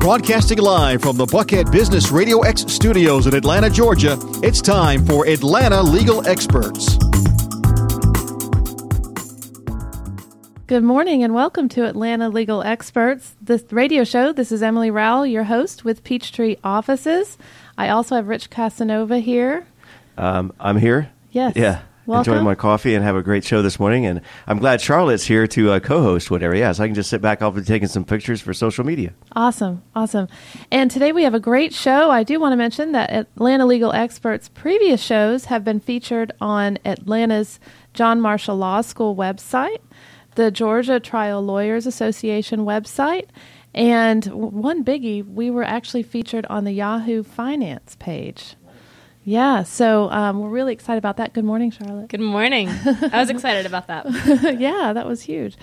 Broadcasting live from the Buckhead Business Radio X studios in Atlanta, Georgia, it's time for Atlanta Legal Experts. Good morning and welcome to Atlanta Legal Experts, the radio show. This is Emily Rowell, your host with Peachtree Offices. I also have Rich Casanova here. I'm here. Yes. Yeah. Welcome. Enjoying my coffee and have a great show this morning. And I'm glad Charlotte's here to co-host whatever. Yeah, so I can just sit back. I'll be taking some pictures for social media. Awesome. And today we have a great show. I do want to mention that Atlanta Legal Experts' previous shows have been featured on Atlanta's John Marshall Law School website, the Georgia Trial Lawyers Association website, and one biggie, we were actually featured on the Yahoo Finance page. Yeah, so we're really excited about that. Good morning, Charlotte. Good morning. I was excited about that. Yeah, that was huge.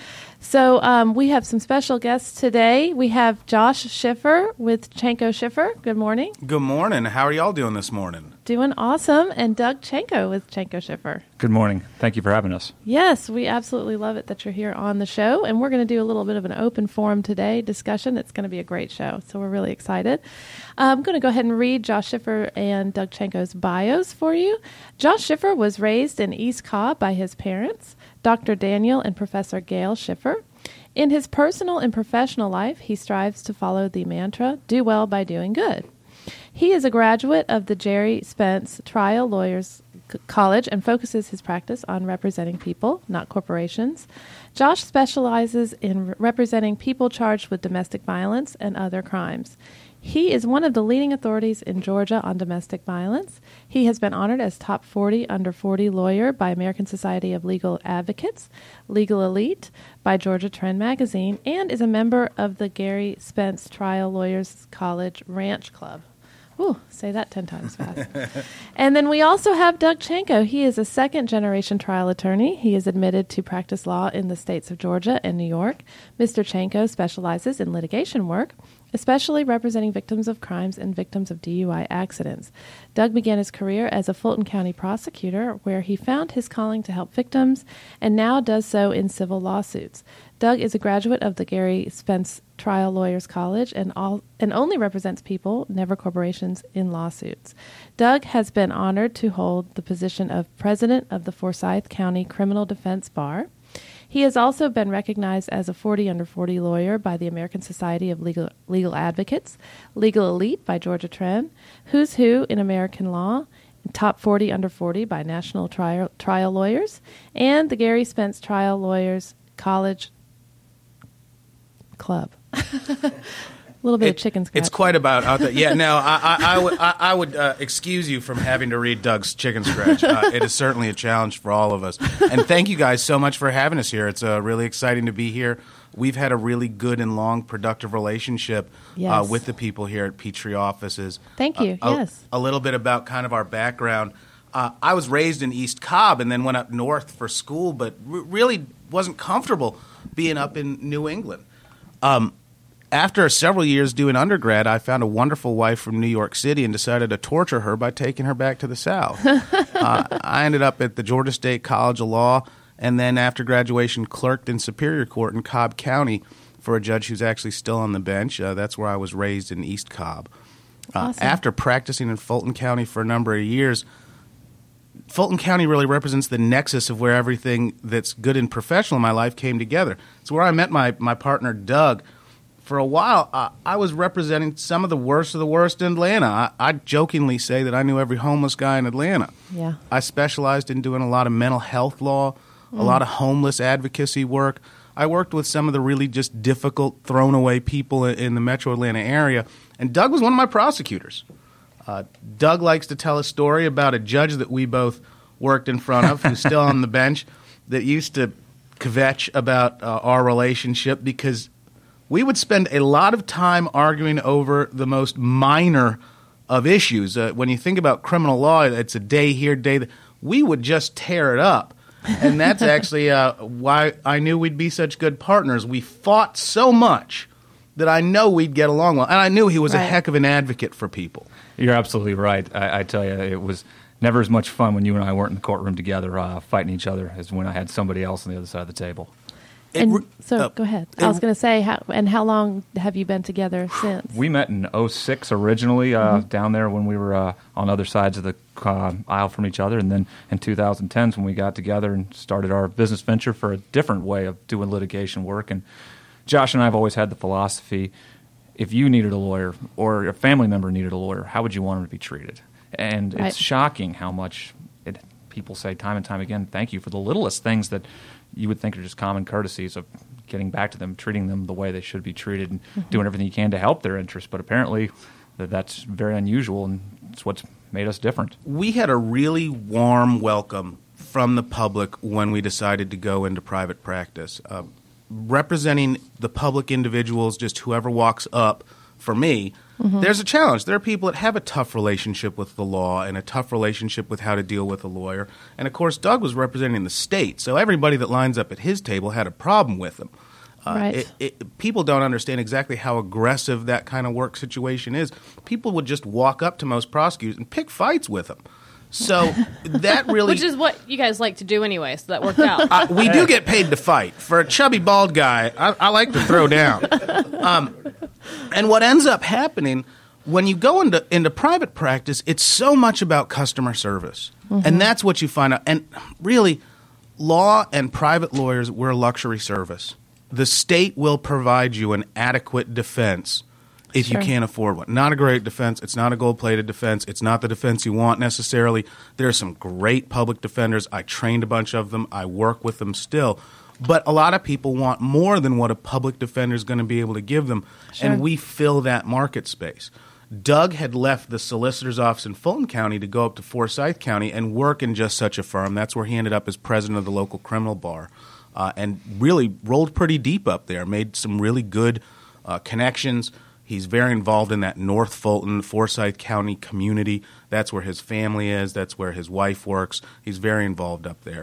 So we have some special guests today. We have Josh Schiffer with Chanko Schiffer. Good morning. Good morning. How are y'all doing this morning? Doing awesome. And Doug Chanko with Chanko Schiffer. Good morning. Thank you for having us. Yes, we absolutely love it that you're here on the show. And we're going to do a little bit of an open forum today discussion. It's going to be a great show. So we're really excited. I'm going to go ahead and read Josh Schiffer and Doug Chanko's bios for you. Josh Schiffer was raised in East Cobb by his parents, Dr. Daniel and Professor Gail Schiffer. In his personal and professional life, he strives to follow the mantra, do well by doing good. He is a graduate of the Jerry Spence Trial Lawyers College and focuses his practice on representing people, not corporations. Josh specializes in representing people charged with domestic violence and other crimes. He is one of the leading authorities in Georgia on domestic violence. He has been honored as Top 40 Under 40 Lawyer by American Society of Legal Advocates, Legal Elite by Georgia Trend Magazine, and is a member of the Gary Spence Trial Lawyers College Ranch Club. Ooh, say that 10 times fast. And then we also have Doug Chanko. He is a second-generation trial attorney. He is admitted to practice law in the states of Georgia and New York. Mr. Chanko specializes in litigation work, especially representing victims of crimes and victims of DUI accidents. Doug began his career as a Fulton County prosecutor, where he found his calling to help victims and now does so in civil lawsuits. Doug is a graduate of the Gary Spence Trial Lawyers College and only represents people, never corporations, in lawsuits. Doug has been honored to hold the position of president of the Forsyth County Criminal Defense Bar. He has also been recognized as a 40 Under 40 lawyer by the American Society of Legal Advocates, Legal Elite by Georgia Trend, Who's Who in American Law, Top 40 Under 40 by National Trial Lawyers, and the Gary Spence Trial Lawyers College Club. A little bit of chicken scratch. It's quite about out there. Yeah, no, I would excuse you from having to read Doug's chicken scratch. It is certainly a challenge for all of us. And thank you guys so much for having us here. It's really exciting to be here. We've had a really good and long, productive relationship with the people here at Peachtree Offices. Thank you, yes. A little bit about kind of our background. I was raised in East Cobb and then went up north for school, but really wasn't comfortable being up in New England. After several years doing undergrad, I found a wonderful wife from New York City and decided to torture her by taking her back to the South. I ended up at the Georgia State College of Law, and then after graduation clerked in Superior Court in Cobb County for a judge who's actually still on the bench. That's where I was raised in East Cobb. Awesome. After practicing in Fulton County for a number of years, Fulton County really represents the nexus of where everything that's good and professional in my life came together. It's where I met my partner, Doug. For a while, I was representing some of the worst in Atlanta. I jokingly say that I knew every homeless guy in Atlanta. Yeah. I specialized in doing a lot of mental health law, a lot of homeless advocacy work. I worked with some of the really just difficult, thrown-away people in the metro Atlanta area, and Doug was one of my prosecutors. Doug likes to tell a story about a judge that we both worked in front of, who's still on the bench, that used to kvetch about our relationship because we would spend a lot of time arguing over the most minor of issues. When you think about criminal law, it's a day here, day there. We would just tear it up. And that's actually why I knew we'd be such good partners. We fought so much that I know we'd get along well. And I knew he was a heck of an advocate for people. You're absolutely right. I tell you, it was never as much fun when you and I weren't in the courtroom together fighting each other as when I had somebody else on the other side of the table. And so go ahead. I was going to say, how long have you been together since? We met in 2006 originally down there when we were on other sides of the aisle from each other. And then in 2010 when we got together and started our business venture for a different way of doing litigation work. And Josh and I have always had the philosophy, if you needed a lawyer or a family member needed a lawyer, how would you want them to be treated? And It's shocking how much people say time and time again, thank you for the littlest things that you would think are just common courtesies of getting back to them, treating them the way they should be treated, and doing everything you can to help their interests. But apparently that's very unusual, and it's what's made us different. We had a really warm welcome from the public when we decided to go into private practice. Representing the public individuals, just whoever walks up, for me, there's a challenge. There are people that have a tough relationship with the law and a tough relationship with how to deal with a lawyer. And, of course, Doug was representing the state, so everybody that lines up at his table had a problem with him. Right. People don't understand exactly how aggressive that kind of work situation is. People would just walk up to most prosecutors and pick fights with them. So that really... Which is what you guys like to do anyway, so that worked out. We do get paid to fight. For a chubby, bald guy, I like to throw down. And what ends up happening, when you go into private practice, it's so much about customer service. And that's what you find out. And really, law and private lawyers, we're a luxury service. The state will provide you an adequate defense if you can't afford one. Not a great defense. It's not a gold-plated defense. It's not the defense you want necessarily. There are some great public defenders. I trained a bunch of them. I work with them still. But a lot of people want more than what a public defender is going to be able to give them, and we fill that market space. Doug had left the solicitor's office in Fulton County to go up to Forsyth County and work in just such a firm. That's where he ended up as president of the local criminal bar, and really rolled pretty deep up there, made some really good connections. He's very involved in that North Fulton, Forsyth County community. That's where his family is. That's where his wife works. He's very involved up there.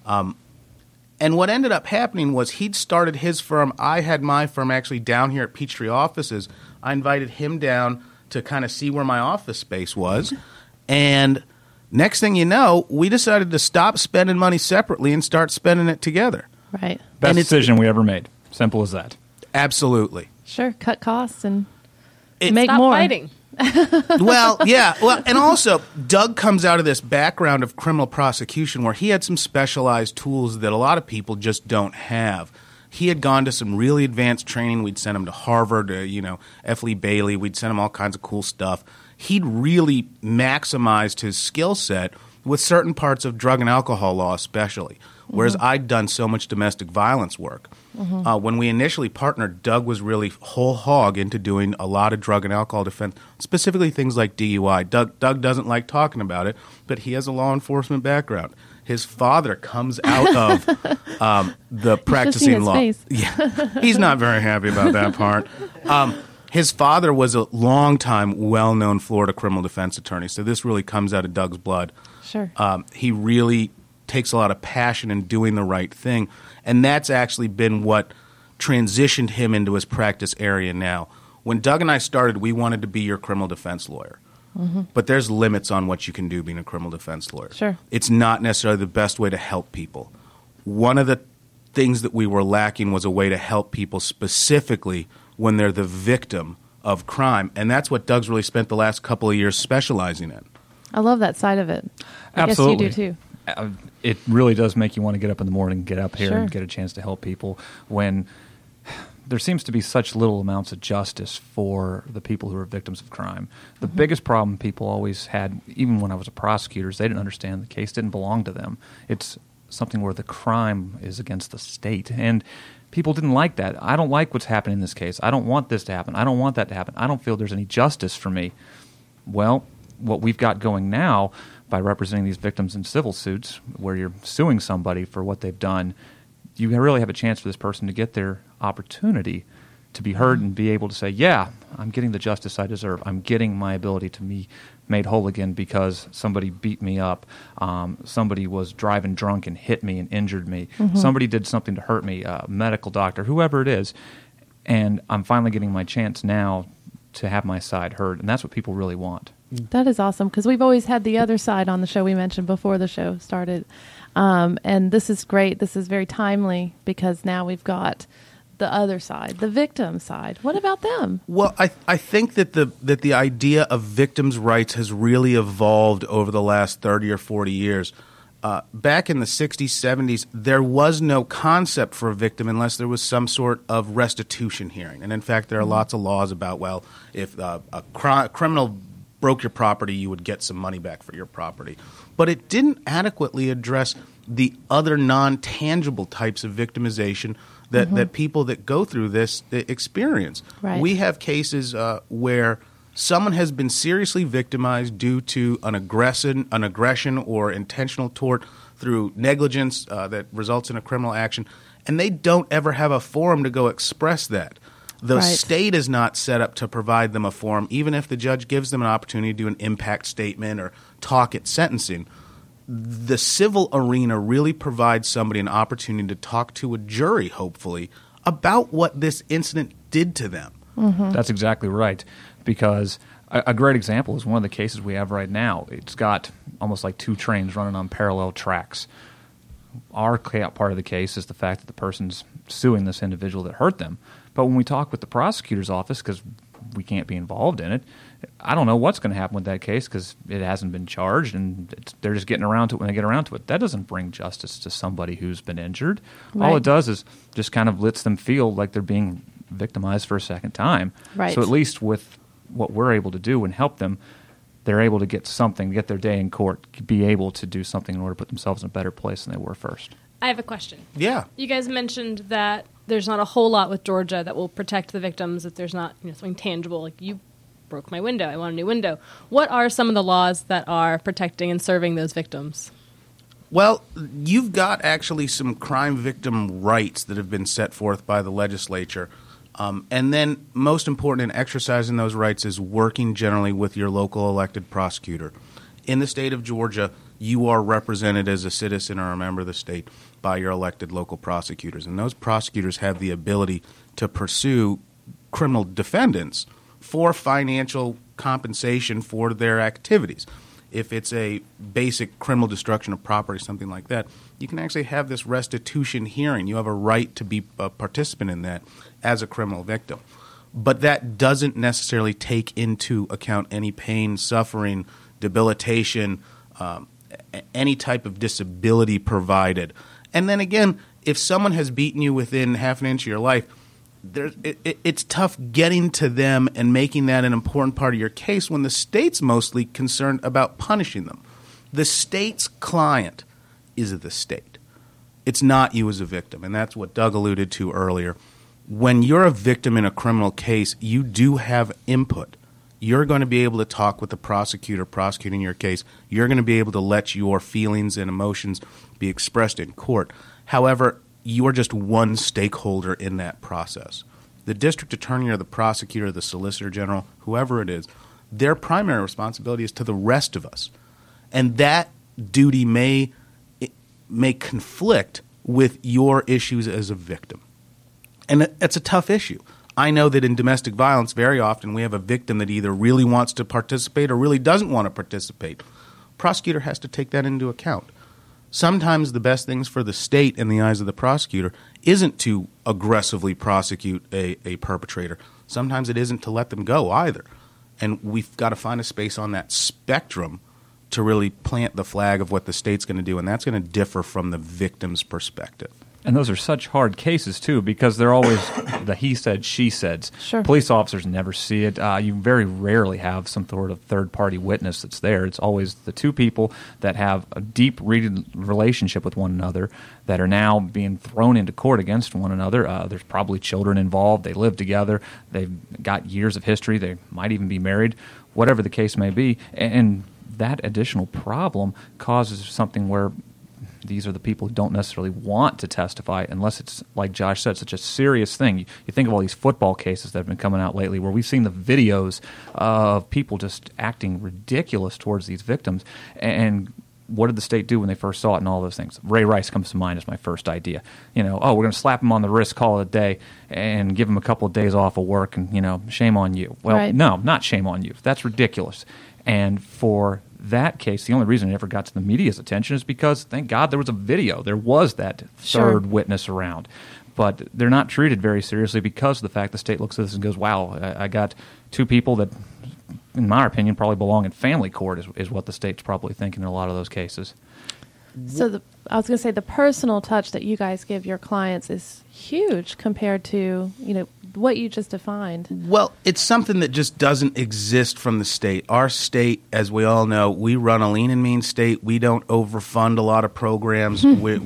And what ended up happening was he'd started his firm. I had my firm actually down here at Peachtree offices. I invited him down to kind of see where my office space was. And next thing you know, we decided to stop spending money separately and start spending it together. Right. Best decision we ever made. Simple as that. Absolutely. Sure. Cut costs and make Stop more. fighting. Well, yeah. Well, and also, Doug comes out of this background of criminal prosecution where he had some specialized tools that a lot of people just don't have. He had gone to some really advanced training. We'd sent him to Harvard, F. Lee Bailey. We'd sent him all kinds of cool stuff. He'd really maximized his skill set with certain parts of drug and alcohol law especially, whereas I'd done so much domestic violence work. When we initially partnered, Doug was really whole hog into doing a lot of drug and alcohol defense, specifically things like DUI. Doug doesn't like talking about it, but he has a law enforcement background. His father comes out of the practicing law. Yeah, he's not very happy about that part. His father was a long-time, well-known Florida criminal defense attorney, so this really comes out of Doug's blood. Sure. He really takes a lot of passion in doing the right thing, and that's actually been what transitioned him into his practice area now. When Doug and I started, we wanted to be your criminal defense lawyer. But there's limits on what you can do being a criminal defense lawyer. Sure. It's not necessarily the best way to help people. One of the things that we were lacking was a way to help people specifically when they're the victim of crime, and that's what Doug's really spent the last couple of years specializing in. I love that side of it. Absolutely. I guess you do too. It really does make you want to get up in the morning, get up here Sure. and get a chance to help people when there seems to be such little amounts of justice for the people who are victims of crime. The biggest problem people always had, even when I was a prosecutor, is they didn't understand the case didn't belong to them. It's something where the crime is against the state. And people didn't like that. I don't like what's happening in this case. I don't want this to happen. I don't want that to happen. I don't feel there's any justice for me. Well, what we've got going now by representing these victims in civil suits where you're suing somebody for what they've done, you really have a chance for this person to get their opportunity to be heard and be able to say, yeah, I'm getting the justice I deserve. I'm getting my ability to be made whole again because somebody beat me up. Somebody was driving drunk and hit me and injured me. Somebody did something to hurt me, a medical doctor, whoever it is. And I'm finally getting my chance now to have my side heard. And that's what people really want. That is awesome, because we've always had the other side on the show we mentioned before the show started. And this is great. This is very timely, because now we've got the other side, the victim side. What about them? Well, I think that the idea of victims' rights has really evolved over the last 30 or 40 years. Back in the 60s, 70s, there was no concept for a victim unless there was some sort of restitution hearing. And in fact, there are lots of laws about, well, if a criminal broke your property, you would get some money back for your property. But it didn't adequately address the other non-tangible types of victimization that people that go through this experience. Right. We have cases where someone has been seriously victimized due to an aggression or intentional tort through negligence that results in a criminal action, and they don't ever have a forum to go express that. The Right. state is not set up to provide them a forum, even if the judge gives them an opportunity to do an impact statement or talk at sentencing. The civil arena really provides somebody an opportunity to talk to a jury, hopefully, about what this incident did to them. That's exactly right, because a great example is one of the cases we have right now. It's got almost like two trains running on parallel tracks. Our part of the case is the fact that the person's suing this individual that hurt them. But when we talk with the prosecutor's office, because we can't be involved in it, I don't know what's going to happen with that case because it hasn't been charged, and they're just getting around to it when they get around to it. That doesn't bring justice to somebody who's been injured. Right. All it does is just kind of lets them feel like they're being victimized for a second time. Right. So at least with what we're able to do and help them, they're able to get something, get their day in court, be able to do something in order to put themselves in a better place than they were first. I have a question. Yeah. You guys mentioned that there's not a whole lot with Georgia that will protect the victims if there's not something tangible. Like, you broke my window, I want a new window. What are some of the laws that are protecting and serving those victims? Well, you've got actually some crime victim rights that have been set forth by the legislature. And then most important in exercising those rights is working generally with your local elected prosecutor. In the state of Georgia, you are represented as a citizen or a member of the state by your elected local prosecutors. And those prosecutors have the ability to pursue criminal defendants for financial compensation for their activities. If it's a basic criminal destruction of property, something like that, you can actually have this restitution hearing. You have a right to be a participant in that as a criminal victim. But that doesn't necessarily take into account any pain, suffering, debilitation, any type of disability provided. And then again, if someone has beaten you within half an inch of your life, it's tough getting to them and making that an important part of your case when the state's mostly concerned about punishing them. The state's client is the state. It's not you as a victim, and that's what Doug alluded to earlier. When you're a victim in a criminal case, you do have input. You're going to be able to talk with the prosecutor prosecuting your case. You're going to be able to let your feelings and emotions be expressed in court. However, you are just one stakeholder in that process. The district attorney or the prosecutor, the solicitor general, whoever it is, their primary responsibility is to the rest of us. And that duty may conflict with your issues as a victim. And it's a tough issue. I know that in domestic violence, very often we have a victim that either really wants to participate or really doesn't want to participate. Prosecutor has to take that into account. Sometimes the best things for the state in the eyes of the prosecutor isn't to aggressively prosecute a perpetrator. Sometimes it isn't to let them go either. And we've got to find a space on that spectrum to really plant the flag of what the state's going to do, and that's going to differ from the victim's perspective. And those are such hard cases, too, because they're always the he said, she said. Sure. Police officers never see it. You very rarely have some sort of third-party witness that's there. It's always the two people that have a deep-rooted relationship with one another that are now being thrown into court against one another. There's probably children involved. They live together. They've got years of history. They might even be married, whatever the case may be. And that additional problem causes something where these are the people who don't necessarily want to testify unless it's, like Josh said, such a serious thing. You think of all these football cases that have been coming out lately where we've seen the videos of people just acting ridiculous towards these victims, and what did the state do when they first saw it and all those things? Ray Rice comes to mind as my first idea. We're going to slap him on the wrist, call it a day, and give him a couple of days off of work, and, shame on you. Well, Right. no, not shame on you. That's ridiculous. And for that case, the only reason it ever got to the media's attention is because, thank God, there was a video. There was that Sure. third witness around. But they're not treated very seriously because of the fact the state looks at this and goes, wow, I got two people that, in my opinion, probably belong in family court is what the state's probably thinking in a lot of those cases. So I was going to say the personal touch that you guys give your clients is huge compared to, what you just defined. Well, it's something that just doesn't exist from the state. Our state, as we all know, we run a lean and mean state. We don't overfund a lot of programs.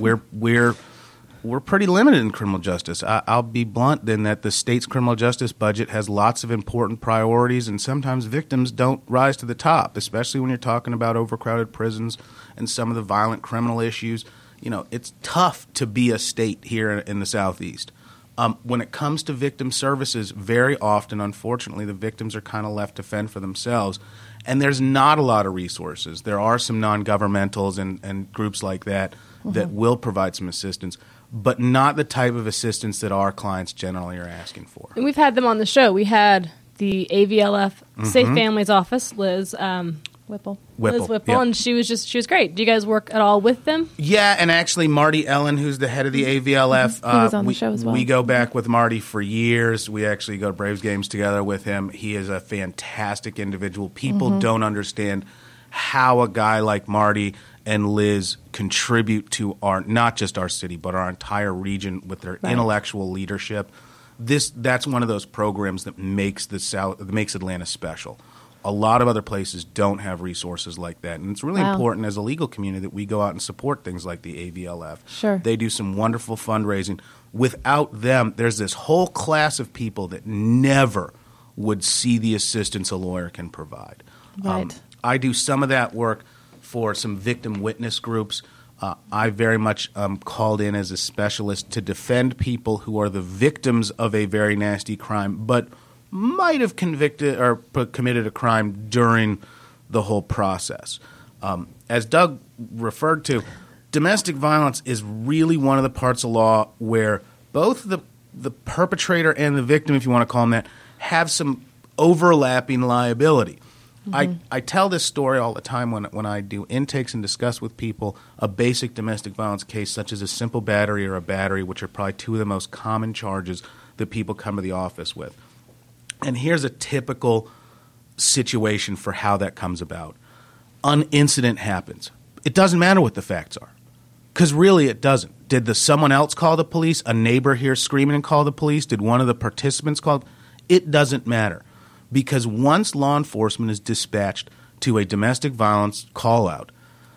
We're pretty limited in criminal justice. I'll be blunt in that the state's criminal justice budget has lots of important priorities, and sometimes victims don't rise to the top, especially when you're talking about overcrowded prisons and some of the violent criminal issues. It's tough to be a state here in the Southeast. When it comes to victim services, very often, unfortunately, the victims are kind of left to fend for themselves, and there's not a lot of resources. There are some non-governmentals and groups like that that will provide some assistance, but not the type of assistance that our clients generally are asking for. And we've had them on the show. We had the AVLF Safe Families Office, Liz Whipple. Liz Whipple, yeah. and she was great. Do you guys work at all with them? Yeah, and actually Marty Ellen, who's the head of the AVLF, He was on the show as well. We go back with Marty for years. We actually go to Braves games together with him. He is a fantastic individual. People don't understand how a guy like Marty and Liz contribute to not just our city, but our entire region with their intellectual leadership. That's one of those programs that makes Atlanta special. A lot of other places don't have resources like that, and it's really important as a legal community that we go out and support things like the AVLF. Sure. They do some wonderful fundraising. Without them, there's this whole class of people that never would see the assistance a lawyer can provide. Right. I do some of that work for some victim witness groups. I very much called in as a specialist to defend people who are the victims of a very nasty crime, but might have convicted or committed a crime during the whole process. As Doug referred to, domestic violence is really one of the parts of law where both the perpetrator and the victim, if you want to call them that, have some overlapping liability. I tell this story all the time when I do intakes and discuss with people a basic domestic violence case such as a simple battery or a battery, which are probably two of the most common charges that people come to the office with. And here's a typical situation for how that comes about. An incident happens. It doesn't matter what the facts are, because really it doesn't. Did someone else call the police? A neighbor here screaming and call the police? Did one of the participants call? It doesn't matter. Because once law enforcement is dispatched to a domestic violence call-out,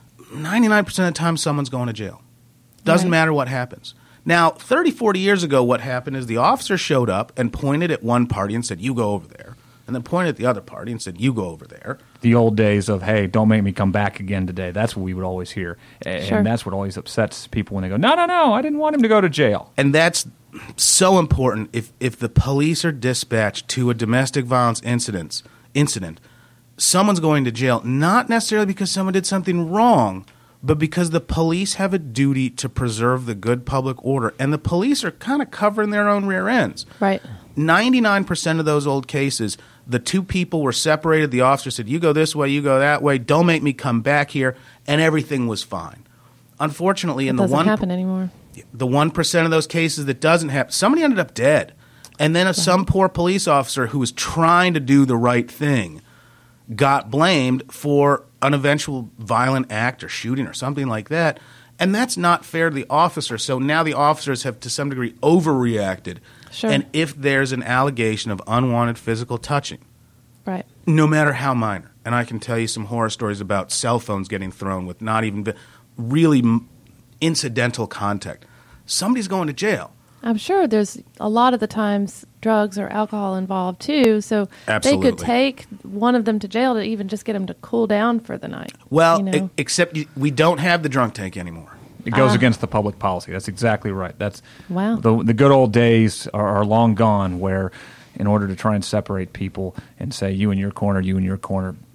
99% of the time someone's going to jail. Doesn't matter what happens. Now, 30, 40 years ago, what happened is the officer showed up and pointed at one party and said, you go over there, and then pointed at the other party and said, you go over there. The old days of, hey, don't make me come back again today. That's what we would always hear. Sure. And that's what always upsets people when they go, no, I didn't want him to go to jail. And that's so important. If the police are dispatched to a domestic violence incident, someone's going to jail, not necessarily because someone did something wrong, but because the police have a duty to preserve the good public order. And the police are kind of covering their own rear ends. Right. 99% of those old cases, the two people were separated. The officer said, you go this way, you go that way. Don't make me come back here. And everything was fine. Unfortunately, It doesn't happen anymore. The 1% of those cases that doesn't happen, somebody ended up dead. And then some poor police officer who was trying to do the right thing got blamed for an eventual violent act or shooting or something like that. And that's not fair to the officer. So now the officers have, to some degree, overreacted. Sure. And if there's an allegation of unwanted physical touching, Right. no matter how minor, and I can tell you some horror stories about cell phones getting thrown with not even really incidental contact, somebody's going to jail. I'm sure there's a lot of the times drugs or alcohol involved too, so Absolutely. they could take one of them to jail to even just get them to cool down for the night. Well, you know? except we don't have the drunk tank anymore. It goes against the public policy. That's exactly right. That's Wow. The good old days are long gone where in order to try and separate people and say you in your corner,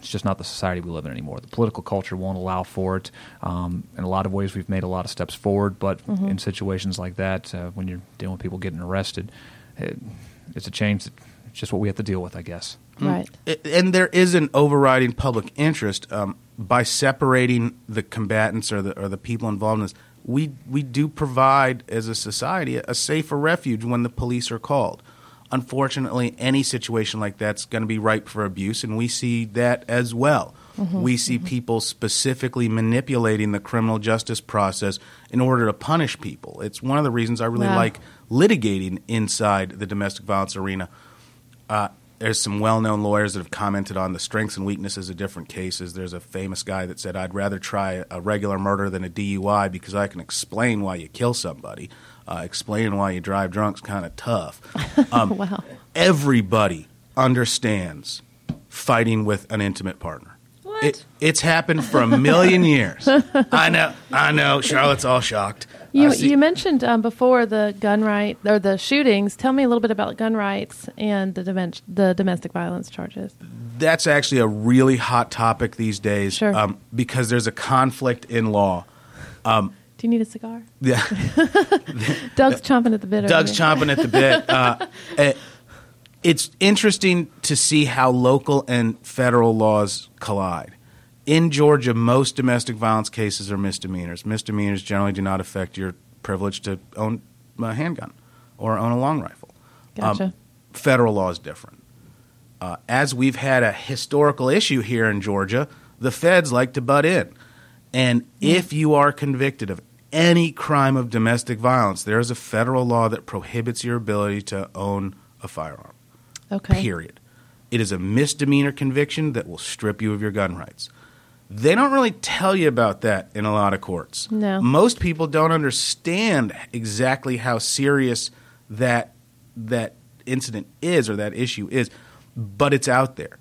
it's just not the society we live in anymore. The political culture won't allow for it. In a lot of ways, we've made a lot of steps forward, but in situations like that, when you're dealing with people getting arrested, it's a change. It's just what we have to deal with, I guess. Right. And there is an overriding public interest by separating the combatants or the people involved in this. We do provide, as a society, a safer refuge when the police are called. Unfortunately, any situation like that's going to be ripe for abuse, and we see that as well. We see people specifically manipulating the criminal justice process in order to punish people. It's one of the reasons I really like litigating inside the domestic violence arena. There's some well-known lawyers that have commented on the strengths and weaknesses of different cases. There's a famous guy that said, I'd rather try a regular murder than a DUI because I can explain why you kill somebody. Explaining why you drive drunk's kind of tough. Wow. Everybody understands fighting with an intimate partner. What? It's happened for a million years. I know. Charlotte's all shocked. You mentioned before the gun right or the shootings. Tell me a little bit about gun rights and the domestic violence charges. That's actually a really hot topic these days. Sure. Because there's a conflict in law. Do you need a cigar? Yeah. Doug's chomping at the bit. Doug's chomping at the bit. It's interesting to see how local and federal laws collide. In Georgia, most domestic violence cases are misdemeanors. Misdemeanors generally do not affect your privilege to own a handgun or own a long rifle. Gotcha. Federal law is different. As we've had a historical issue here in Georgia, the feds like to butt in. And if you are convicted of any crime of domestic violence, there is a federal law that prohibits your ability to own a firearm. Okay. Period. It is a misdemeanor conviction that will strip you of your gun rights. They don't really tell you about that in a lot of courts. No. Most people don't understand exactly how serious that incident is or that issue is, but it's out there.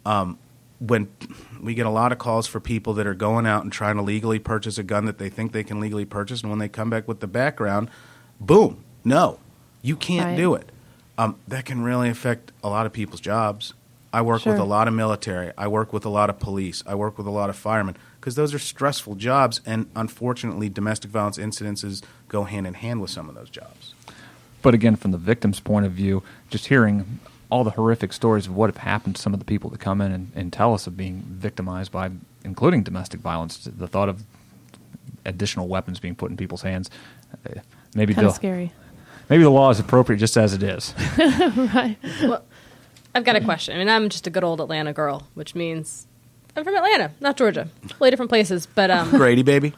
When we get a lot of calls for people that are going out and trying to legally purchase a gun that they think they can legally purchase, and when they come back with the background, boom, no, you can't do it. That can really affect a lot of people's jobs. I work with a lot of military. I work with a lot of police. I work with a lot of firemen because those are stressful jobs, and unfortunately, domestic violence incidences go hand in hand with some of those jobs. But again, from the victim's point of view, just hearing all the horrific stories of what have happened to some of the people that come in and tell us of being victimized by, including domestic violence, the thought of additional weapons being put in people's hands, maybe Kind of scary. Maybe the law is appropriate just as it is. Right. Well, I've got a question. I mean, I'm just a good old Atlanta girl, which means I'm from Atlanta, not Georgia. Totally different places, but Grady, baby?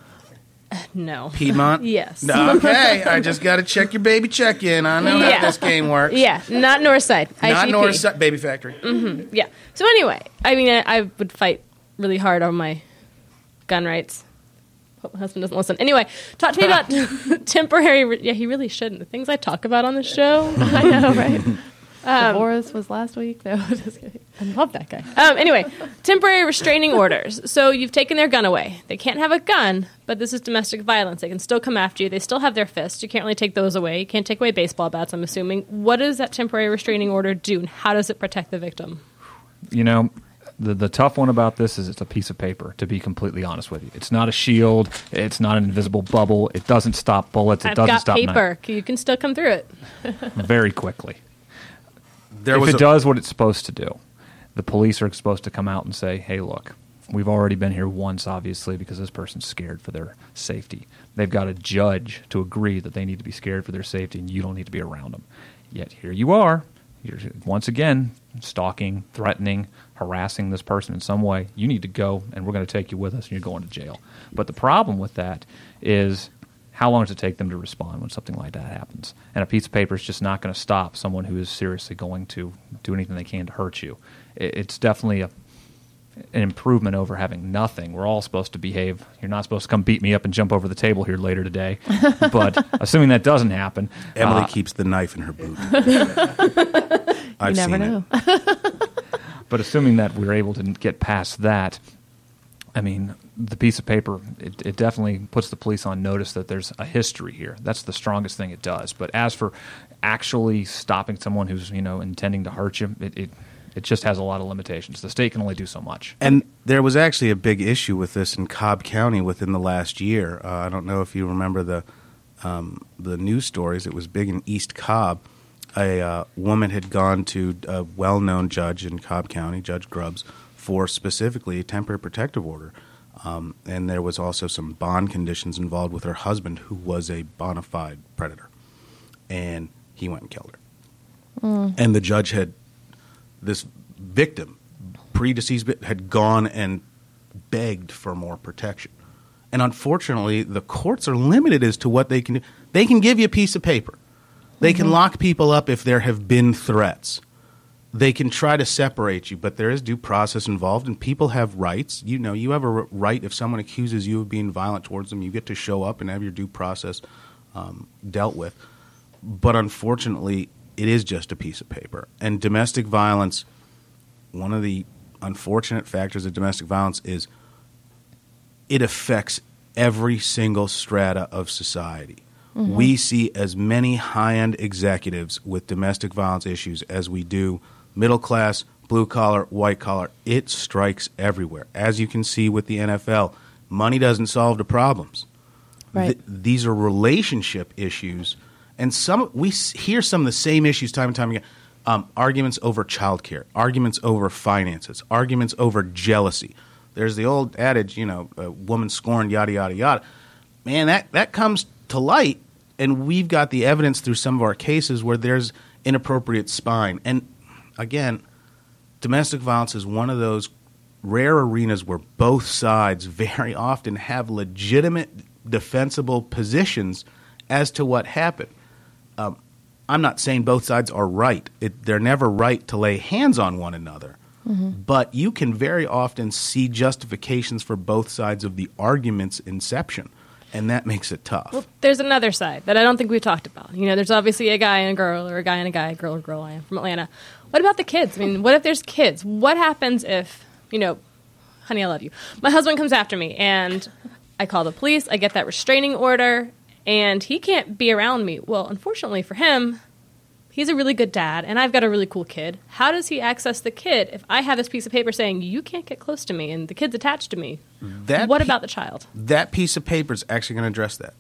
no. Piedmont? Yes. Okay, I just got to check your baby check-in. I know how this game works. Yeah, not Northside. Not IGP. Northside, Baby Factory. Yeah. So anyway, I mean, I would fight really hard on my gun rights. Hope my husband doesn't listen. Anyway, talk to me about temporary. Yeah, he really shouldn't. The things I talk about on the show. I know, right? Boris was last week. No, just kidding. I love that guy. Anyway, temporary restraining orders. So you've taken their gun away. They can't have a gun, but this is domestic violence. They can still come after you. They still have their fists. You can't really take those away. You can't take away baseball bats, I'm assuming. What does that temporary restraining order do, and how does it protect the victim? You know, the tough one about this is it's a piece of paper, to be completely honest with you. It's not a shield. It's not an invisible bubble. It doesn't stop bullets. It I've doesn't got stop paper. You can still come through it. very quickly. There if it does what it's supposed to do, the police are supposed to come out and say, hey, look, we've already been here once, obviously, because this person's scared for their safety. They've got a judge to agree that they need to be scared for their safety, and you don't need to be around them. Yet here you are, you're once again stalking, threatening, harassing this person in some way. You need to go, and we're going to take you with us, and you're going to jail. But the problem with that is, how long does it take them to respond when something like that happens? And a piece of paper is just not going to stop someone who is seriously going to do anything they can to hurt you. It's definitely an improvement over having nothing. We're all supposed to behave. You're not supposed to come beat me up and jump over the table here later today. But assuming that doesn't happen. Emily keeps the knife in her boot. I've You never seen know. But assuming that we're able to get past that, I mean, the piece of paper, it definitely puts the police on notice that there's a history here. That's the strongest thing it does. But as for actually stopping someone who's, intending to hurt you, it's It just has a lot of limitations. The state can only do so much. And there was actually a big issue with this in Cobb County within the last year. I don't know if you remember the news stories. It was big in East Cobb. A woman had gone to a well-known judge in Cobb County, Judge Grubbs, for specifically a temporary protective order. And there was also some bond conditions involved with her husband, who was a bona fide predator. And he went and killed her. And the judge had, this victim, predeceased, had gone and begged for more protection. And unfortunately, the courts are limited as to what they can do. They can give you a piece of paper. They can lock people up if there have been threats. They can try to separate you, but there is due process involved, and people have rights. You know, you have a right if someone accuses you of being violent towards them, you get to show up and have your due process dealt with. But unfortunately, it is just a piece of paper. And domestic violence, one of the unfortunate factors of domestic violence is it affects every single strata of society. We see as many high-end executives with domestic violence issues as we do middle class, blue collar, white collar. It strikes everywhere. As you can see with the NFL, money doesn't solve the problems. Right. These are relationship issues, and we hear some of the same issues time and time again. Arguments over childcare, arguments over finances, arguments over jealousy. There's the old adage, you know, a woman scorned, yada, yada, yada. Man, that comes to light, and we've got the evidence through some of our cases where there's inappropriate spying. And again, domestic violence is one of those rare arenas where both sides very often have legitimate defensible positions as to what happened. I'm not saying both sides are right. They're never right to lay hands on one another. But you can very often see justifications for both sides of the argument's inception, and that makes it tough. Well, there's another side that I don't think we've talked about. You know, there's obviously a guy and a girl, or a guy and a guy, girl or girl. I am from Atlanta. What about the kids? I mean, what if there's kids? What happens if, you know, honey, I love you. My husband comes after me, and I call the police. I get that restraining order, and he can't be around me. Well, unfortunately for him, he's a really good dad, and I've got a really cool kid. How does he access the kid if I have this piece of paper saying, you can't get close to me, and the kid's attached to me? What about the child? That piece of paper is actually going to address that.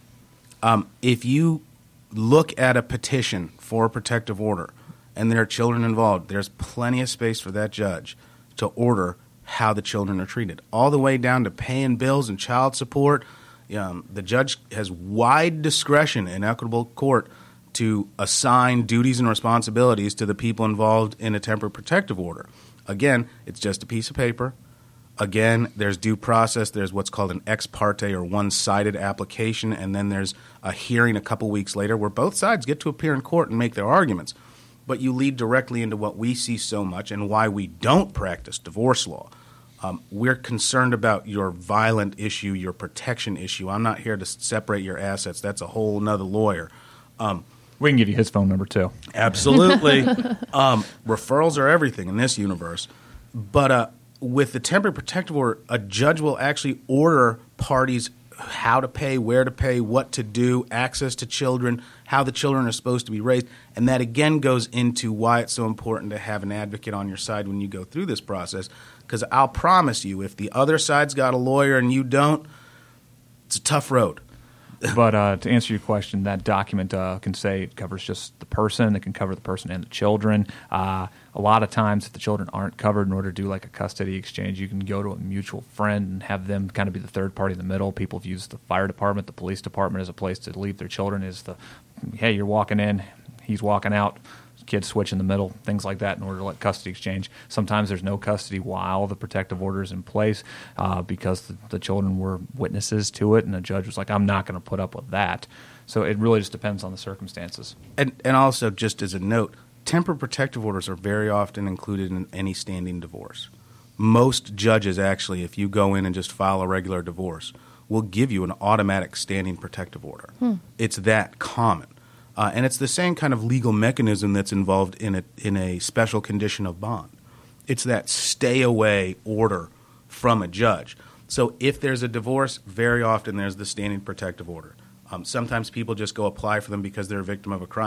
If you look at a petition for a protective order and there are children involved, there's plenty of space for that judge to order how the children are treated, all the way down to paying bills and child support. The judge has wide discretion in equitable court to assign duties and responsibilities to the people involved in a temporary protective order. Again, it's just a piece of paper. Again, there's due process. There's what's called an ex parte or one-sided application, and then there's a hearing a couple weeks later where both sides get to appear in court and make their arguments. But you lead directly into what we see so much and why we don't practice divorce law. We're concerned about your violent issue, your protection issue. I'm not here to separate your assets. That's a whole nother lawyer. We can give you his phone number, too. Absolutely. Referrals are everything in this universe. But with the temporary protective order, a judge will actually order parties how to pay, where to pay, what to do, access to children, how the children are supposed to be raised. And that, again, goes into why it's so important to have an advocate on your side when you go through this process. Because I'll promise you, if the other side's got a lawyer and you don't, it's a tough road. But to answer your question, that document can say it covers just the person. It can cover the person and the children. A lot of times, if the children aren't covered, in order to do like a custody exchange, you can go to a mutual friend and have them kind of be the third party in the middle. People have used the fire department, the police department as a place to leave their children. Hey, you're walking in, he's walking out. Kids switch in the middle, things like that in order to let custody exchange. Sometimes there's no custody while the protective order is in place because the children were witnesses to it, and the judge was like, I'm not going to put up with that. So it really just depends on the circumstances. And also, just as a note, temporary protective orders are very often included in any standing divorce. Most judges, actually, if you go in and just file a regular divorce, will give you an automatic standing protective order. It's that common. And it's the same kind of legal mechanism that's involved in a special condition of bond. It's that stay-away order from a judge. So if there's a divorce, very often there's the standing protective order. Sometimes people just go apply for them because they're a victim of a crime.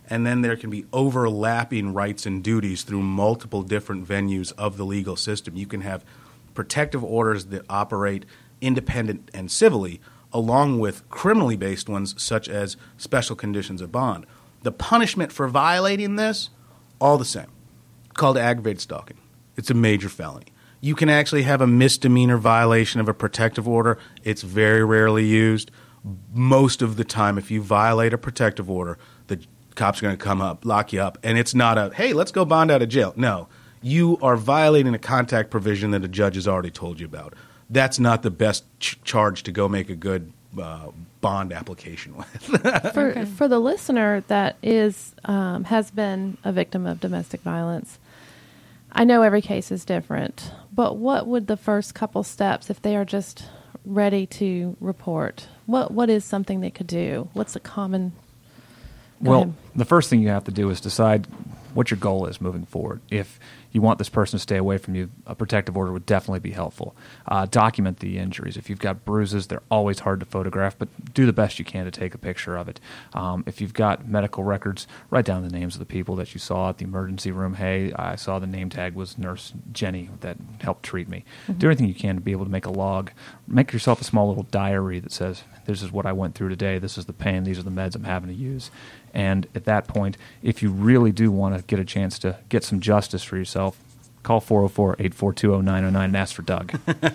And then there can be overlapping rights and duties through multiple different venues of the legal system. You can have protective orders that operate independent and civilly, along with criminally based ones such as special conditions of bond. The punishment for violating this, all the same, called aggravated stalking. It's a major felony. You can actually have a misdemeanor violation of a protective order. It's very rarely used. Most of the time, if you violate a protective order, the cops are going to come up, lock you up, and it's not a, hey, let's go bond out of jail. No, you are violating a contact provision that a judge has already told you about. That's not the best charge to go make a good bond application with. For the listener that is has been a victim of domestic violence, I know every case is different, but what would the first couple steps, if they are just ready to report, what is something they could do? What's a common... Well, the first thing you have to do is decide what your goal is moving forward. If you want this person to stay away from you, a protective order would definitely be helpful. Document the injuries. If you've got bruises, they're always hard to photograph, but do the best you can to take a picture of it. If you've got medical records, write down the names of the people that you saw at the emergency room. Hey, I saw the name tag was Nurse Jenny that helped treat me. Mm-hmm. Do everything you can to be able to make a log. Make yourself a small little diary that says, this is what I went through today, this is the pain, these are the meds I'm having to use. And at that point, if you really do want to get a chance to get some justice for yourself, call 404-842-0909 and ask for Doug.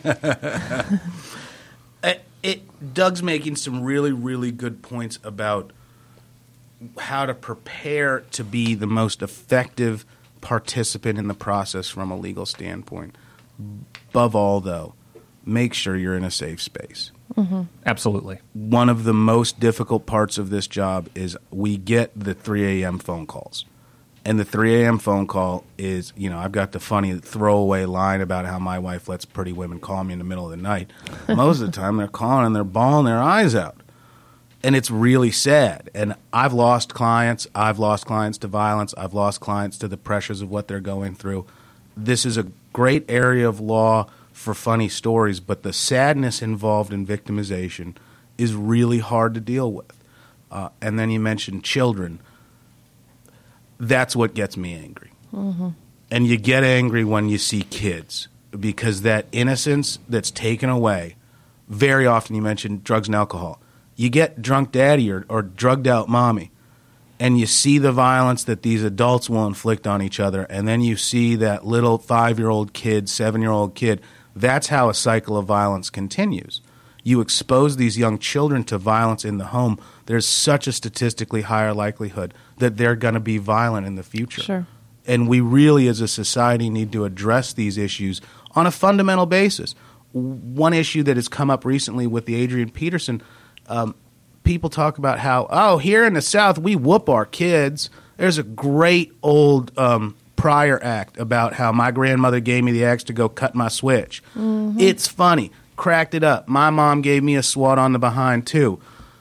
Doug's making some really, really good points about how to prepare to be the most effective participant in the process from a legal standpoint. Above all, though, make sure you're in a safe space. Mm-hmm. Absolutely. One of the most difficult parts of this job is we get the 3 a.m. phone calls. And the 3 a.m. phone call is, I've got the funny throwaway line about how my wife lets pretty women call me in the middle of the night. Most of the time they're calling and they're bawling their eyes out. And it's really sad. And I've lost clients. I've lost clients to violence. I've lost clients to the pressures of what they're going through. This is a great area of law for funny stories, but the sadness involved in victimization is really hard to deal with. And then you mentioned children. That's what gets me angry. Mm-hmm. And you get angry when you see kids, because that innocence that's taken away, very often you mentioned drugs and alcohol. You get drunk daddy or drugged out mommy, and you see the violence that these adults will inflict on each other, and then you see that little 5-year-old kid, 7-year-old kid. That's how a cycle of violence continues. You expose these young children to violence in the home, there's such a statistically higher likelihood that they're going to be violent in the future. Sure. And we really, as a society, need to address these issues on a fundamental basis. One issue that has come up recently with the Adrian Peterson, people talk about how, here in the South, we whoop our kids. There's a great old Pryor act about how my grandmother gave me the axe to go cut my switch. Mm-hmm. It's funny. Cracked it up. My mom gave me a swat on the behind, too.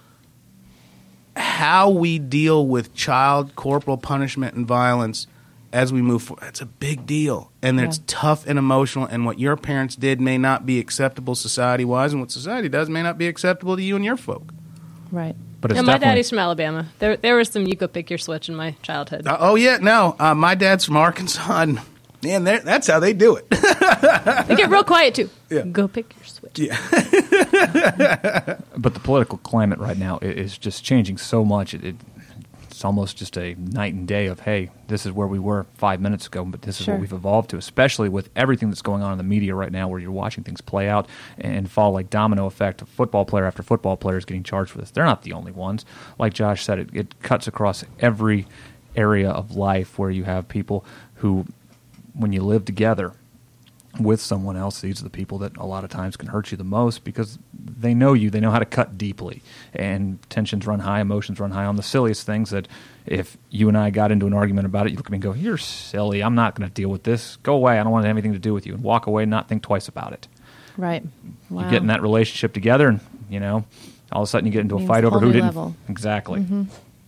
How we deal with child corporal punishment and violence as we move forward, that's a big deal. And it's tough and emotional, and what your parents did may not be acceptable society-wise, and what society does may not be acceptable to you and your folk. Right. But it's my daddy's from Alabama. There was some you go pick your switch in my childhood. My dad's from Arkansas, and man, that's how they do it. They get real quiet, too. Yeah. Go pick your switch. Yeah. But the political climate right now is just changing so much. It's almost just a night and day of, hey, this is where we were 5 minutes ago, but this is what we've evolved to, especially with everything that's going on in the media right now, where you're watching things play out and fall like domino effect of football player after football player is getting charged for this. They're not the only ones. Like Josh said, it cuts across every area of life where you have people who, when you live together with someone else, these are the people that a lot of times can hurt you the most, because they know you, they know how to cut deeply, and tensions run high, emotions run high on the silliest things that if you and I got into an argument about it, you look at me and go, you're silly, I'm not going to deal with this, go away, I don't want anything to do with you, and walk away and not think twice about it. Right. Wow. You get in that relationship together, and all of a sudden you get into a fight over who didn't. Level. Exactly. Mm-hmm.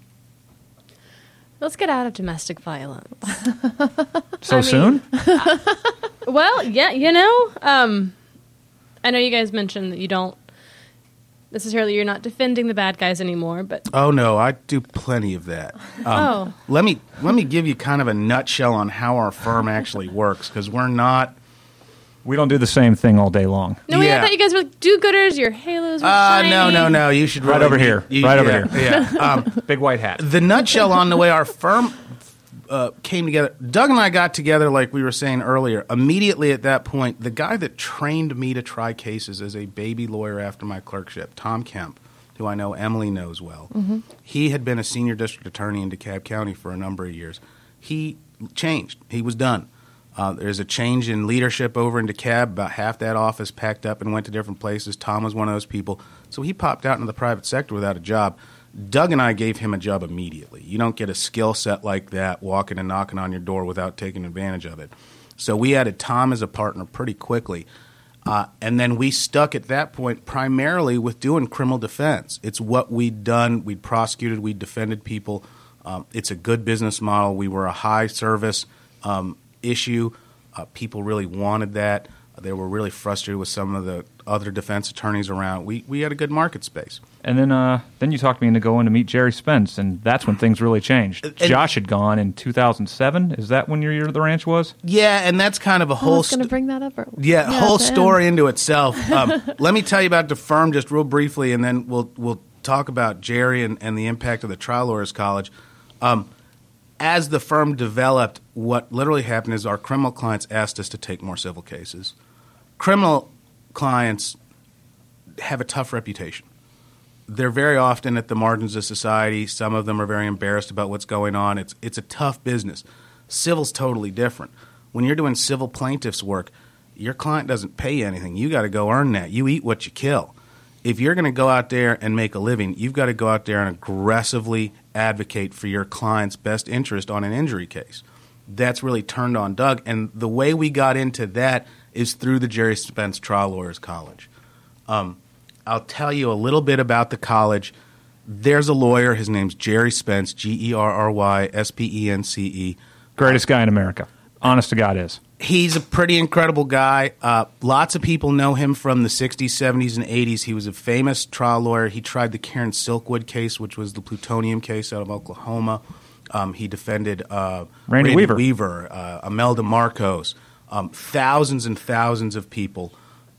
Let's get out of domestic violence. Soon? Well, yeah, I know you guys mentioned that you don't necessarily you're not defending the bad guys anymore, but Oh no, I do plenty of that. Let me give you kind of a nutshell on how our firm actually works, because We don't do the same thing all day long. no, wait, I Yeah. thought you guys were do-gooders. Your halos were shiny. No. You should Right really over here. Right over here. Yeah. Big white hat. The nutshell on the way our firm came together. Doug and I got together, like we were saying earlier. Immediately at that point, the guy that trained me to try cases as a baby lawyer after my clerkship, Tom Kemp, who I know Emily knows well, he had been a senior district attorney in DeKalb County for a number of years. He changed. He was done. There's a change in leadership over in DeKalb. About half that office packed up and went to different places. Tom was one of those people. So he popped out into the private sector without a job. Doug and I gave him a job immediately. You don't get a skill set like that walking and knocking on your door without taking advantage of it. So we added Tom as a partner pretty quickly. And then we stuck at that point primarily with doing criminal defense. It's what we'd done. We'd prosecuted. We'd defended people. It's a good business model. We were a high service issue. People really wanted that. They were really frustrated with some of the other defense attorneys around. We had a good market space. And then you talked me into going to meet Jerry Spence, and that's when things really changed. Josh had gone in 2007. Is that when your year at the ranch was? Yeah, and that's kind of a I whole was going to bring that up. whole to end. story into itself. Let me tell you about the firm just real briefly, and then we'll talk about Jerry and the impact of the Trial Lawyers College. As the firm developed, what literally happened is our criminal clients asked us to take more civil cases. Criminal clients have a tough reputation. They're very often at the margins of society. Some of them are very embarrassed about what's going on. It's a tough business. Civil's totally different. When you're doing civil plaintiffs work, your client doesn't pay you anything. You got to go earn that. You eat what you kill. If you're going to go out there and make a living, you've got to go out there and aggressively advocate for your client's best interest on an injury case. That's really turned on Doug. And the way we got into that is through the Jerry Spence Trial Lawyers College. I'll tell you a little bit about the college. There's a lawyer. His name's Jerry Spence, GerrySpence. Greatest guy in America. Honest to God is. He's a pretty incredible guy. Lots of people know him from the 60s, 70s, and 80s. He was a famous trial lawyer. He tried the Karen Silkwood case, which was the plutonium case out of Oklahoma. He defended Randy Weaver, Imelda Marcos, thousands and thousands of people.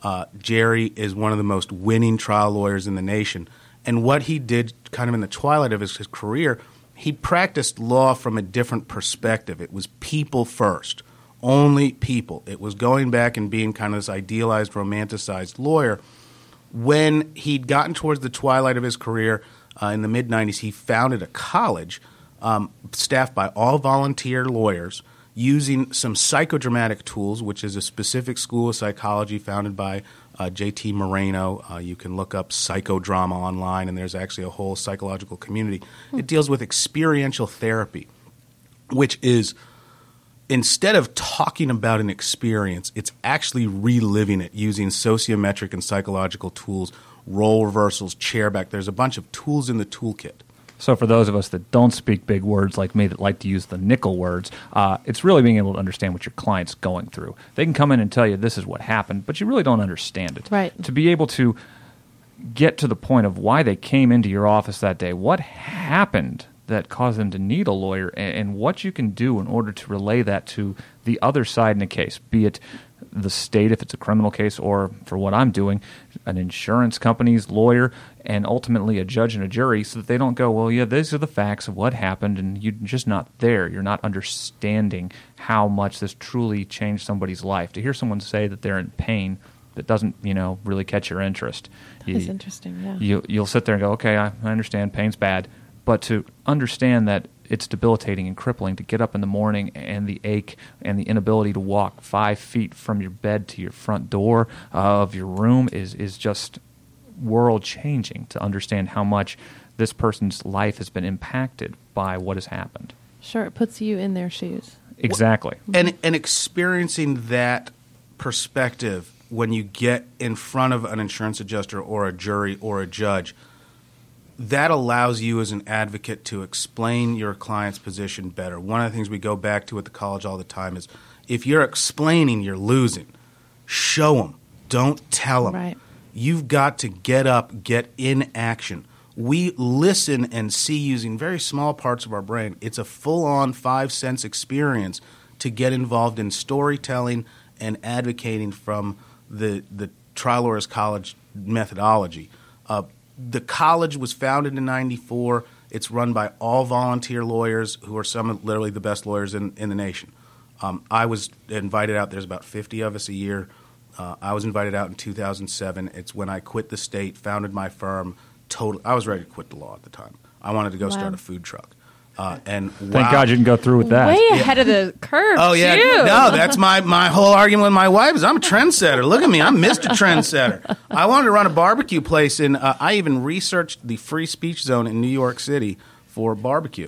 Jerry is one of the most winning trial lawyers in the nation. And what he did kind of in the twilight of his career, he practiced law from a different perspective. It was people first, only people. It was going back and being kind of this idealized, romanticized lawyer. When he'd gotten towards the twilight of his career in the mid-'90s, he founded a college staffed by all volunteer lawyers using some psychodramatic tools, which is a specific school of psychology founded by J.T. Moreno. You can look up psychodrama online, and there's actually a whole psychological community. It deals with experiential therapy, which is instead of talking about an experience, it's actually reliving it using sociometric and psychological tools, role reversals, chairback. There's a bunch of tools in the toolkit. So for those of us that don't speak big words like me that like to use the nickel words, it's really being able to understand what your client's going through. They can come in and tell you this is what happened, but you really don't understand it. Right. To be able to get to the point of why they came into your office that day, what happened that caused them to need a lawyer, and what you can do in order to relay that to the other side in a case, be it the state if it's a criminal case, or for what I'm doing, an insurance company's lawyer, and ultimately a judge and a jury, so that they don't go, well, yeah, these are the facts of what happened, and you're just not there. You're not understanding how much this truly changed somebody's life. To hear someone say that they're in pain, that doesn't, really catch your interest. That's interesting, yeah. You'll sit there and go, okay, I understand pain's bad, but to understand that it's debilitating and crippling to get up in the morning and the ache and the inability to walk 5 feet from your bed to your front door of your room is just world-changing, to understand how much this person's life has been impacted by what has happened. Sure, it puts you in their shoes. Exactly. And experiencing that perspective when you get in front of an insurance adjuster or a jury or a judge, that allows you as an advocate to explain your client's position better. One of the things we go back to at the college all the time is if you're explaining, you're losing. Show them. Don't tell them. Right. You've got to get up, get in action. We listen and see using very small parts of our brain. It's a full-on 5-sense experience to get involved in storytelling and advocating from the Trial Lawyers College methodology. The college was founded in '94. It's run by all volunteer lawyers who are some of literally the best lawyers in the nation. I was invited out. There's about 50 of us a year. I was invited out in 2007. It's when I quit the state, founded my firm. I was ready to quit the law at the time. I wanted to go start a food truck. And Thank God you didn't go through with that. Way ahead of the curve. Oh yeah, too. no, that's my whole argument with my wife is I'm a trendsetter. Look at me, I'm Mr. Trendsetter. I wanted to run a barbecue place, and I even researched the free speech zone in New York City for barbecue,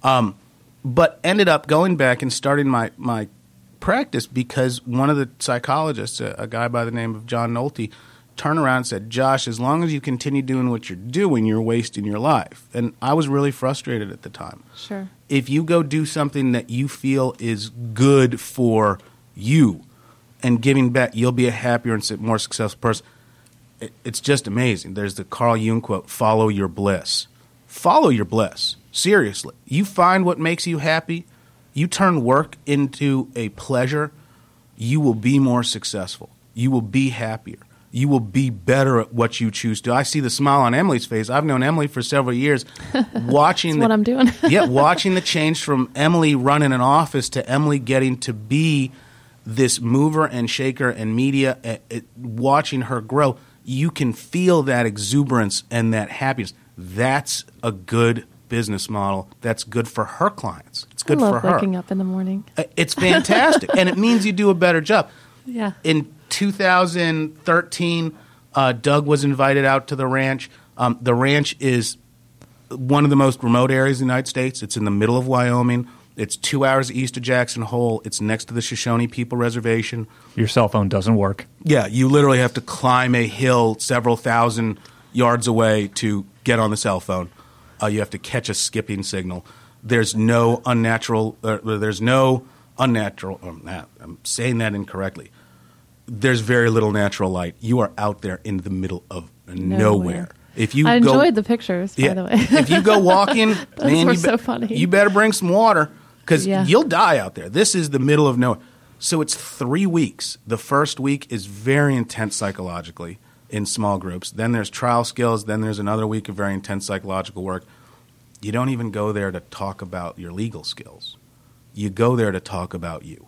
but ended up going back and starting my practice because one of the psychologists, a guy by the name of John Nolte, turned around and said, Josh, as long as you continue doing what you're doing, you're wasting your life. And I was really frustrated at the time. Sure. If you go do something that you feel is good for you and giving back, you'll be a happier and more successful person. It's just amazing. There's the Carl Jung quote, follow your bliss. Follow your bliss. Seriously. You find what makes you happy. You turn work into a pleasure. You will be more successful. You will be happier. You will be better at what you choose to. I see the smile on Emily's face. I've known Emily for several years. Watching what I'm doing. Watching the change from Emily running an office to Emily getting to be this mover and shaker and media, watching her grow, you can feel that exuberance and that happiness. That's a good business model. That's good for her clients. It's good for her. I love waking up in the morning. It's fantastic, and it means you do a better job. Yeah. In 2013, Doug was invited out to the ranch. The ranch is one of the most remote areas in the United States. It's in the middle of Wyoming. It's 2 hours east of Jackson Hole. It's next to the Shoshone People Reservation. Your cell phone doesn't work. Yeah, you literally have to climb a hill several thousand yards away to get on the cell phone. You have to catch a skipping signal. There's no unnatural. I'm saying that incorrectly. There's very little natural light. You are out there in the middle of nowhere. If you I enjoyed the pictures, by the way. If you go walking, man, were so funny. You better bring some water because you'll die out there. This is the middle of nowhere. So it's 3 weeks. The first week is very intense psychologically in small groups. Then there's trial skills. Then there's another week of very intense psychological work. You don't even go there to talk about your legal skills. You go there to talk about you.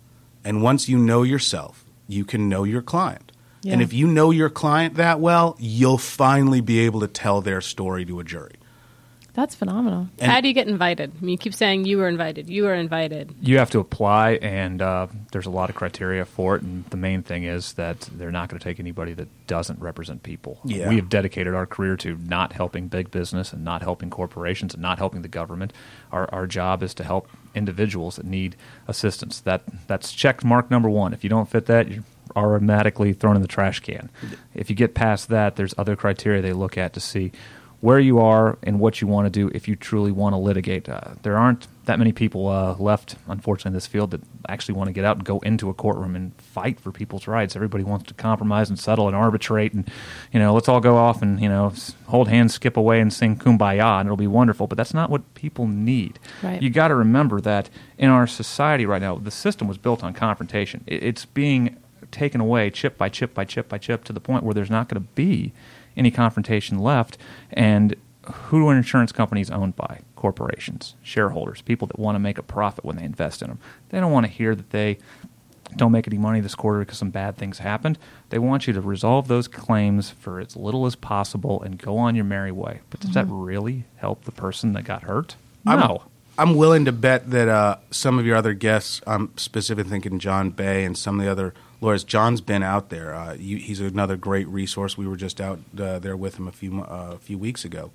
And once you know yourself, you can know your client. Yeah. And if you know your client that well, you'll finally be able to tell their story to a jury. That's phenomenal. And how do you get invited? I mean, you keep saying you were invited. You were invited. You have to apply, and there's a lot of criteria for it. And the main thing is that they're not going to take anybody that doesn't represent people. Yeah. We have dedicated our career to not helping big business and not helping corporations and not helping the government. Our job is to help individuals that need assistance. That's check mark number one. If you don't fit that, you're automatically thrown in the trash can. If you get past that, there's other criteria they look at to see where you are and what you want to do if you truly want to litigate. There aren't that many people left, unfortunately, in this field that actually want to get out and go into a courtroom and fight for people's rights. Everybody wants to compromise and settle and arbitrate and, let's all go off and, hold hands, skip away and sing Kumbaya and it'll be wonderful. But that's not what people need. Right. You got to remember that in our society right now, the system was built on confrontation. It's being taken away chip by chip by chip by chip to the point where there's not going to be any confrontation left. And who are insurance companies owned by? Corporations, shareholders, people that want to make a profit when they invest in them. They don't want to hear that they don't make any money this quarter because some bad things happened. They want you to resolve those claims for as little as possible and go on your merry way. But does that really help the person that got hurt? No. I'm willing to bet that some of your other guests, I'm specifically thinking John Bay and some of the other lawyers, John's been out there. He's another great resource. We were just out there with him a few weeks ago.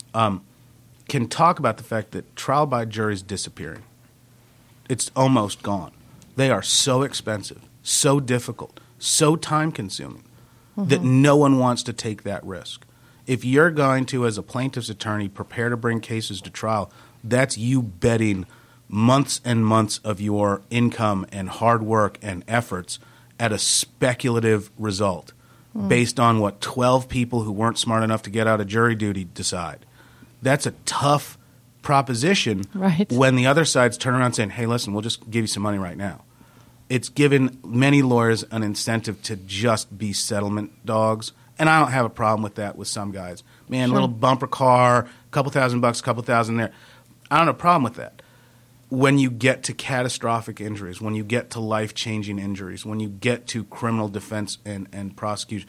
Can talk about the fact that trial by jury is disappearing. It's almost gone. They are so expensive, so difficult, so time-consuming that no one wants to take that risk. If you're going to, as a plaintiff's attorney, prepare to bring cases to trial, that's you betting months and months of your income and hard work and efforts at a speculative result. based on what 12 people who weren't smart enough to get out of jury duty decide. That's a tough proposition when the other side's turn around saying, hey, listen, we'll just give you some money right now. It's given many lawyers an incentive to just be settlement dogs, and I don't have a problem with that with some guys. Man, little bumper car, couple $1,000, couple thousand there. I don't have a problem with that. When you get to catastrophic injuries, when you get to life-changing injuries, when you get to criminal defense and prosecution,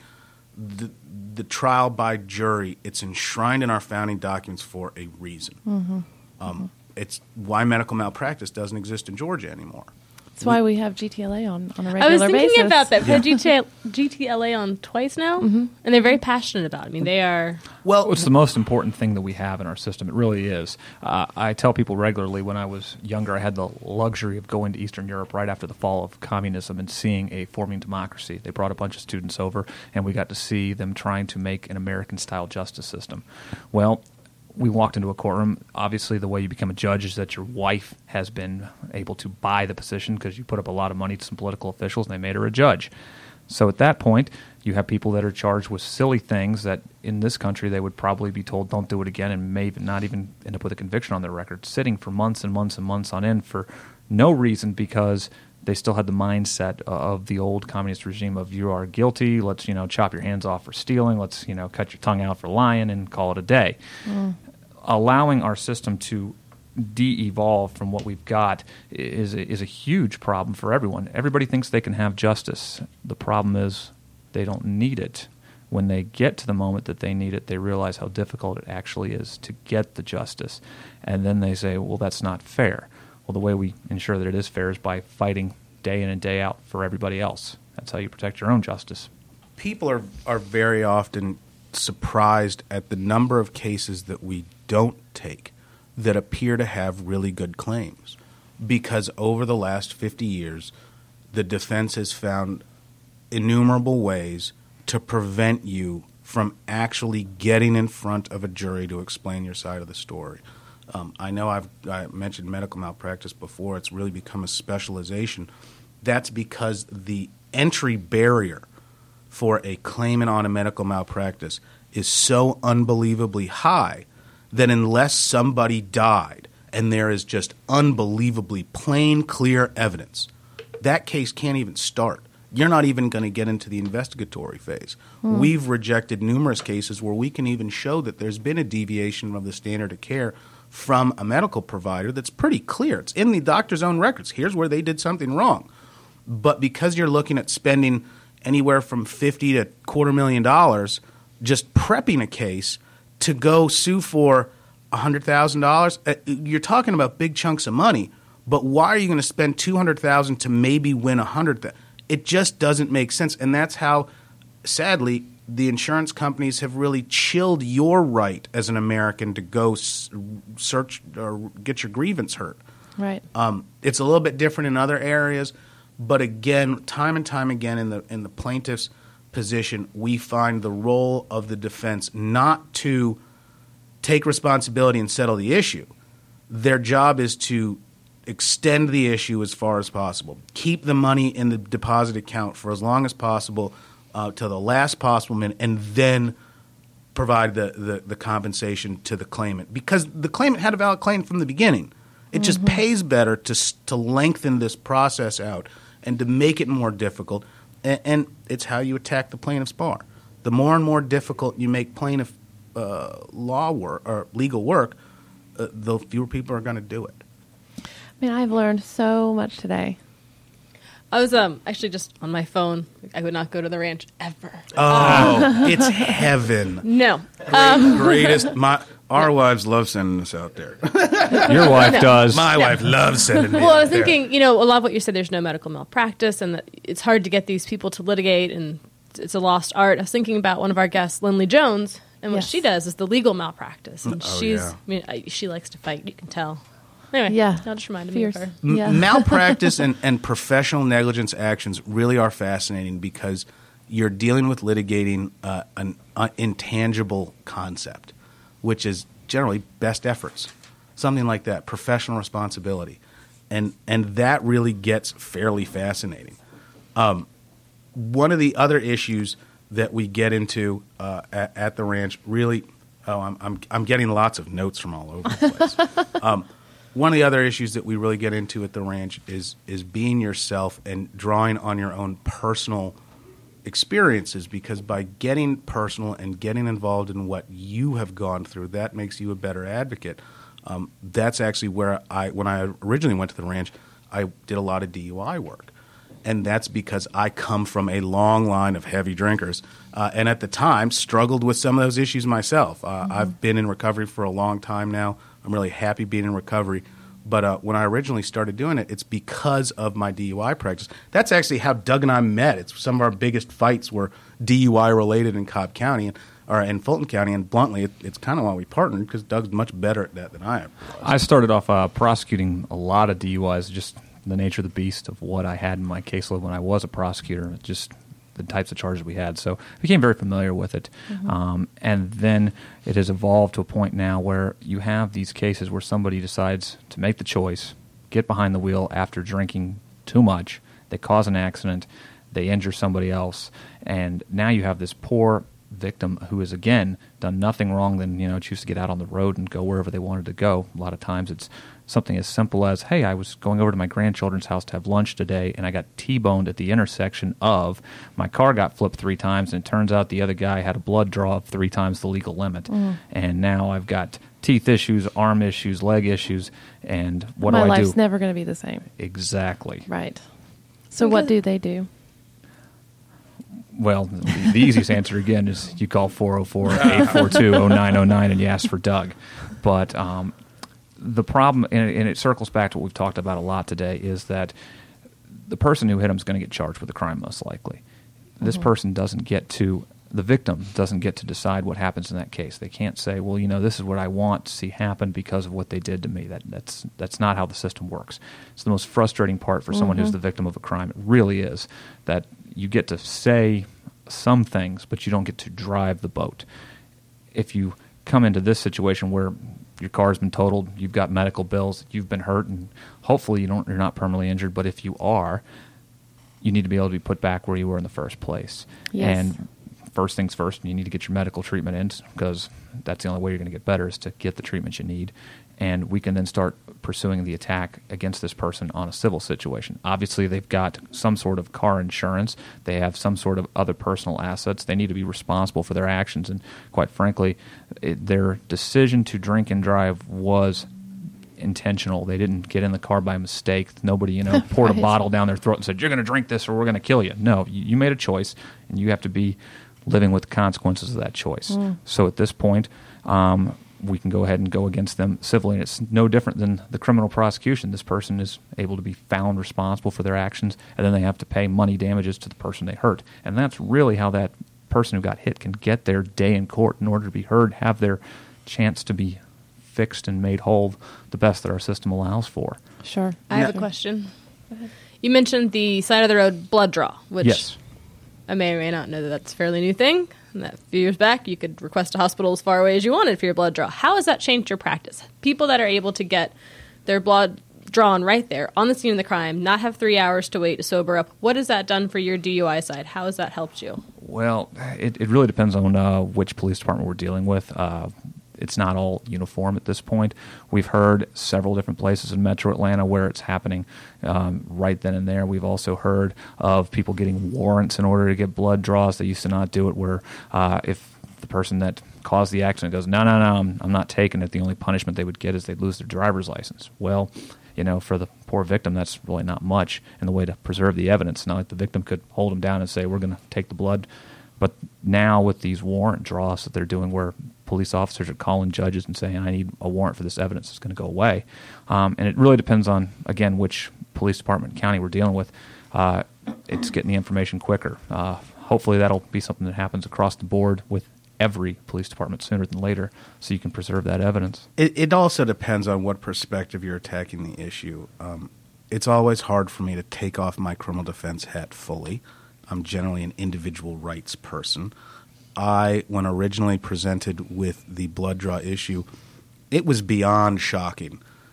the trial by jury, it's enshrined in our founding documents for a reason. It's why medical malpractice doesn't exist in Georgia anymore. That's why we have GTLA on a regular basis. I was thinking about that. We've had GTLA on twice now, and they're very passionate about it. I mean, they are... Well, it's the most important thing that we have in our system. It really is. I tell people regularly, when I was younger, I had the luxury of going to Eastern Europe right after the fall of communism and seeing a forming democracy. They brought a bunch of students over, and we got to see them trying to make an American-style justice system. Well, we walked into a courtroom. Obviously, the way you become a judge is that your wife has been able to buy the position because you put up a lot of money to some political officials, and they made her a judge. So at that point, you have people that are charged with silly things that in this country they would probably be told don't do it again and may not even end up with a conviction on their record, sitting for months and months and months on end for no reason because they still had the mindset of the old communist regime of you are guilty, let's chop your hands off for stealing, let's cut your tongue out for lying and call it a day. Allowing our system to de-evolve from what we've got is a huge problem for everyone. Everybody thinks they can have justice. The problem is they don't need it. When they get to the moment that they need it, they realize how difficult it actually is to get the justice. And then they say, well, that's not fair. Well, the way we ensure that it is fair is by fighting day in and day out for everybody else. That's how you protect your own justice. People are very often surprised at the number of cases that we don't take that appear to have really good claims. Because over the last 50 years, the defense has found innumerable ways to prevent you from actually getting in front of a jury to explain your side of the story. I know I mentioned medical malpractice before. It's really become a specialization. That's because the entry barrier for a claimant on a medical malpractice is so unbelievably high that unless somebody died and there is just unbelievably plain, clear evidence, that case can't even start. You're not even going to get into the investigatory phase. We've rejected numerous cases where we can even show that there's been a deviation of the standard of care from a medical provider that's pretty clear. It's in the doctor's own records. Here's where they did something wrong. But because you're looking at spending anywhere from $50,000 to $250,000 just prepping a case to go sue for $100,000, you're talking about big chunks of money. But why are you going to spend $200,000 to maybe win $100,000? It just doesn't make sense. And that's how, sadly, the insurance companies have really chilled your right as an American to go search or get your grievance heard. Right. It's a little bit different in other areas, but again, time and time again in the plaintiff's position, we find the role of the defense not to take responsibility and settle the issue. Their job is to extend the issue as far as possible, keep the money in the deposit account for as long as possible, to the last possible minute, and then provide the compensation to the claimant. Because the claimant had a valid claim from the beginning. It just pays better to lengthen this process out and to make it more difficult. And it's how you attack the plaintiff's bar. The more and more difficult you make plaintiff law work or legal work, the fewer people are going to do it. I mean, I've learned so much today. I was actually just on my phone. I would not go to the ranch ever. Oh, it's heaven. No. Greatest. Our wives love sending us out there. Your wife does. My wife loves sending me Well, I was out there. thinking, a lot of what you said, there's no medical malpractice, and that it's hard to get these people to litigate, and it's a lost art. I was thinking about one of our guests, Lindley Jones, and what she does is the legal malpractice. And she likes to fight, you can tell. Anyway, that just reminded me of her. Malpractice and professional negligence actions really are fascinating because you're dealing with litigating an intangible concept, which is generally best efforts, something like that, professional responsibility. And that really gets fairly fascinating. One of the other issues that we get into at the ranch really. Oh, I'm getting lots of notes from all over the place. One of the other issues that we really get into at the ranch is being yourself and drawing on your own personal experiences, because by getting personal and getting involved in what you have gone through, that makes you a better advocate. That's actually where when I originally went to the ranch, I did a lot of DUI work. And that's because I come from a long line of heavy drinkers, and at the time struggled with some of those issues myself. I've been in recovery for a long time now. I'm really happy being in recovery. But when I originally started doing it, it's because of my DUI practice. That's actually how Doug and I met. It's some of our biggest fights were DUI related in Cobb County or in Fulton County. And bluntly, it's kind of why we partnered, because Doug's much better at that than I am. I started off prosecuting a lot of DUIs, just the nature of the beast of what I had in my caseload when I was a prosecutor, just the types of charges we had. So I became very familiar with it. And then it has evolved to a point now where you have these cases where somebody decides to make the choice, get behind the wheel after drinking too much, they cause an accident, they injure somebody else, and now you have this poor victim who has, again, done nothing wrong than, choose to get out on the road and go wherever they wanted to go. A lot of times it's something as simple as, hey, I was going over to my grandchildren's house to have lunch today, and I got T-boned at the intersection of, my car got flipped 3 times, and it turns out the other guy had a blood draw of 3 times the legal limit. And now I've got teeth issues, arm issues, leg issues, and what do I do? My life's never going to be the same. Exactly. Right. So what do they do? Well, the easiest answer, again, is you call 404-842-0909 and you ask for Doug. But the problem, and it circles back to what we've talked about a lot today, is that the person who hit him is going to get charged with a crime most likely. This person doesn't get to, the victim doesn't get to decide what happens in that case. They can't say, well, this is what I want to see happen because of what they did to me. That's not how the system works. It's the most frustrating part for someone who's the victim of a crime. It really is, that you get to say some things, but you don't get to drive the boat. If you come into this situation where your car's been totaled, you've got medical bills, you've been hurt, and hopefully you're not permanently injured, but if you are, you need to be able to be put back where you were in the first place. Yes. And first things first, you need to get your medical treatment in, because that's the only way you're going to get better, is to get the treatment you need. And we can then start pursuing the attack against this person on a civil situation. Obviously, they've got some sort of car insurance. They have some sort of other personal assets. They need to be responsible for their actions. And quite frankly, their decision to drink and drive was intentional. They didn't get in the car by mistake. Nobody, poured a bottle down their throat and said, you're going to drink this or we're going to kill you. No, you made a choice, and you have to be living with the consequences of that choice. So at this point, we can go ahead and go against them civilly. And it's no different than the criminal prosecution. This person is able to be found responsible for their actions, and then they have to pay money damages to the person they hurt. And that's really how that person who got hit can get their day in court in order to be heard, have their chance to be fixed and made whole the best that our system allows for. Sure. I have a question. You mentioned the side of the road blood draw, which Yes. I may or may not know that that's a fairly new thing. And that a few years back, you could request a hospital as far away as you wanted for your blood draw. How has that changed your practice? People that are able to get their blood drawn right there on the scene of the crime, not have 3 hours to wait to sober up. What has that done for your DUI side? How has that helped you? Well, it really depends on which police department we're dealing with. It's not all uniform at this point. We've heard several different places in Metro Atlanta where it's happening right then and there. We've also heard of people getting warrants in order to get blood draws. They used to not do it, where if the person that caused the accident goes, no, I'm not taking it, the only punishment they would get is they'd lose their driver's license. Well, for the poor victim, that's really not much in the way to preserve the evidence. Now, the victim could hold them down and say, we're going to take the blood. But now with these warrant draws that they're doing, where police officers are calling judges and saying, I need a warrant for this evidence, it's going to go away. And it really depends on, again, which police department and county we're dealing with. It's getting the information quicker. Hopefully that'll be something that happens across the board with every police department sooner than later, so you can preserve that evidence. It also depends on what perspective you're attacking the issue. It's always hard for me to take off my criminal defense hat fully. I'm generally an individual rights person. When originally presented with the blood draw issue, it was beyond shocking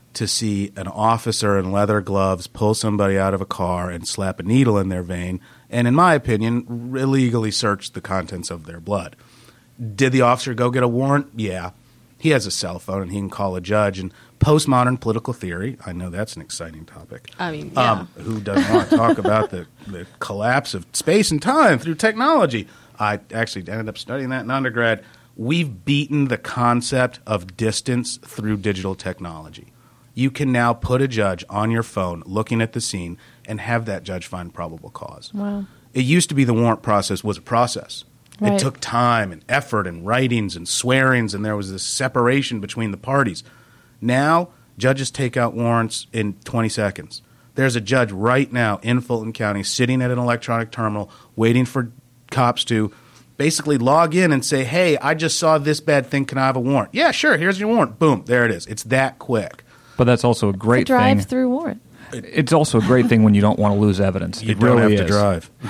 to see an officer in leather gloves pull somebody out of a car and slap a needle in their vein and, in my opinion, illegally search the contents of their blood. Did the officer go get a warrant? Yeah. He has a cell phone and he can call a judge. And postmodern political theory, I know that's an exciting topic. I mean, yeah. Who doesn't want to talk about the collapse of space and time through technology? I actually ended up studying that in undergrad. We've beaten the concept of distance through digital technology. You can now put a judge on your phone looking at the scene and have that judge find probable cause. Wow. It used to be the warrant process was a process. Right. It took time and effort and writings and swearings, and there was this separation between the parties. Now, judges take out warrants in 20 seconds. There's a judge right now in Fulton County sitting at an electronic terminal waiting for cops to basically log in and say, hey, I just saw this bad thing. Can I have a warrant? Yeah, sure. Here's your warrant. Boom. There it is. It's that quick. But that's also a great It's a thing. drive-through warrant. It's also a great thing when you don't want to lose evidence. You It don't really have to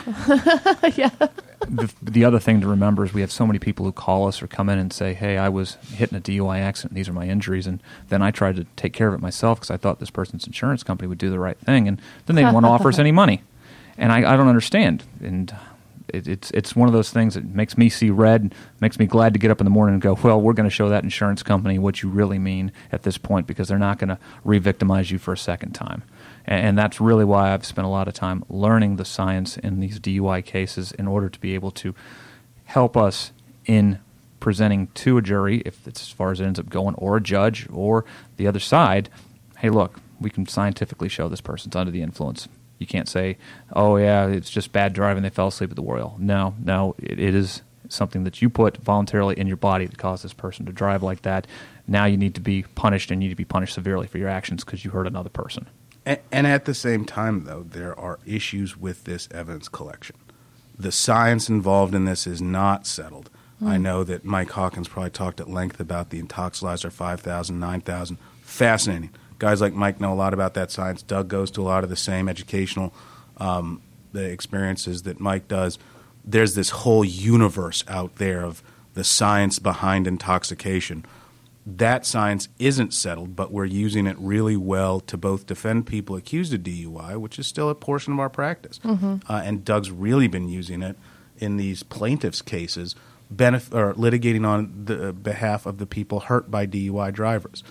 is. drive. Yeah. The other thing to remember is we have so many people who call us or come in and say, hey, I was hit in a DUI accident. These are my injuries. And then I tried to take care of it myself because I thought this person's insurance company would do the right thing. And then they didn't want to offer us any money. And I don't understand. And it's one of those things that makes me see red, makes me glad to get up in the morning and go, well, we're going to show that insurance company what you really mean at this point because they're not going to re-victimize you for a second time. And that's really why I've spent a lot of time learning the science in these DUI cases in order to be able to help us in presenting to a jury, if it's as far as it ends up going, or a judge, or the other side, hey, look, we can scientifically show this person's under the influence. You can't say, oh, yeah, it's just bad driving, they fell asleep at the wheel. No, it is something that you put voluntarily in your body that caused this person to drive like that. Now you need to be punished, and you need to be punished severely for your actions because you hurt another person. And at the same time, though, there are issues with this evidence collection. The science involved in this is not settled. I know that Mike Hawkins probably talked at length about the Intoxilizer 5000, 9000. Fascinating. Guys like Mike know a lot about that science. Doug goes to a lot of the same educational the experiences that Mike does. There's this whole universe out there of the science behind intoxication. That science isn't settled, but we're using it really well to both defend people accused of DUI, which is still a portion of our practice. And Doug's really been using it in these plaintiffs' cases, or litigating on the behalf of the people hurt by DUI drivers.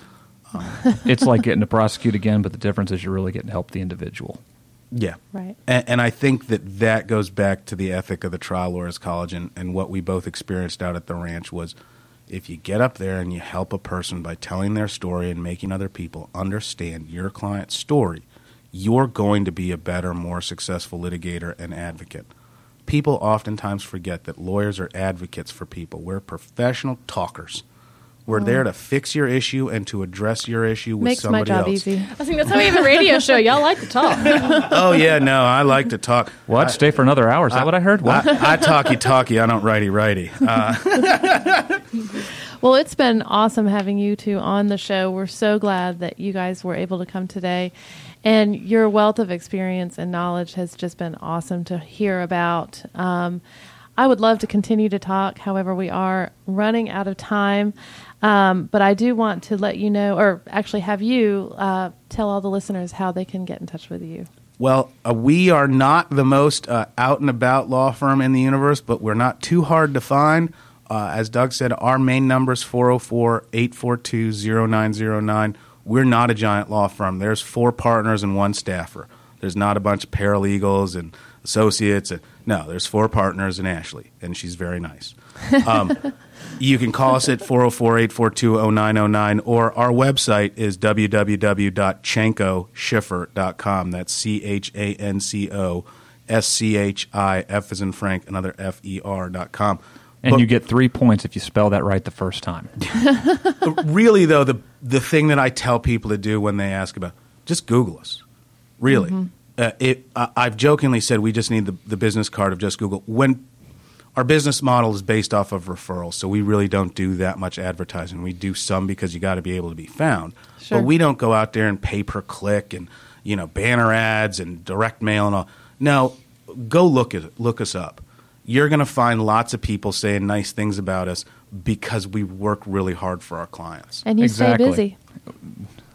It's like getting to prosecute again, but the difference is you're really getting to help the individual. Yeah. Right. And I think that goes back to the ethic of the Trial Lawyers College, and what we both experienced out at the ranch was if you get up there and you help a person by telling their story and making other people understand your client's story, you're going to be a better, more successful litigator and advocate. People oftentimes forget that lawyers are advocates for people. We're professional talkers. We're there to fix your issue and to address your issue with Makes my somebody job else. easy. I think that's how we have a radio show. Y'all like to talk. Oh, yeah, no, I like to talk. What? Stay for another hour? Is that what I heard? What? I talky, I don't righty. Well, it's been awesome having you two on the show. We're so glad that you guys were able to come today. And your wealth of experience and knowledge has just been awesome to hear about. I would love to continue to talk. However, we are running out of time. But I do want to let you know, or actually have you tell all the listeners how they can get in touch with you. Well, we are not the most out-and-about law firm in the universe, but we're not too hard to find. As Doug said, our main number is 404-842-0909. We're not a giant law firm. There's 4 partners and 1 staffer. There's not a bunch of paralegals and associates. No, there's 4 partners and Ashley, and she's very nice. You can call us at 404-842-0909, or our website is www.chancoschiffer.com. That's CHANCO SCHI, F as in Frank, another FER.com. And you get 3 points if you spell that right the first time. Really, though, the thing that I tell people to do when they ask about, just Google us. Really. I've jokingly said we just need the business card of just Google. When our business model is based off of referrals, so we really don't do that much advertising. We do some because you got to be able to be found. Sure. But we don't go out there and pay-per-click and banner ads and direct mail and all. No, go look us up. You're going to find lots of people saying nice things about us because we work really hard for our clients. And you Exactly. stay busy.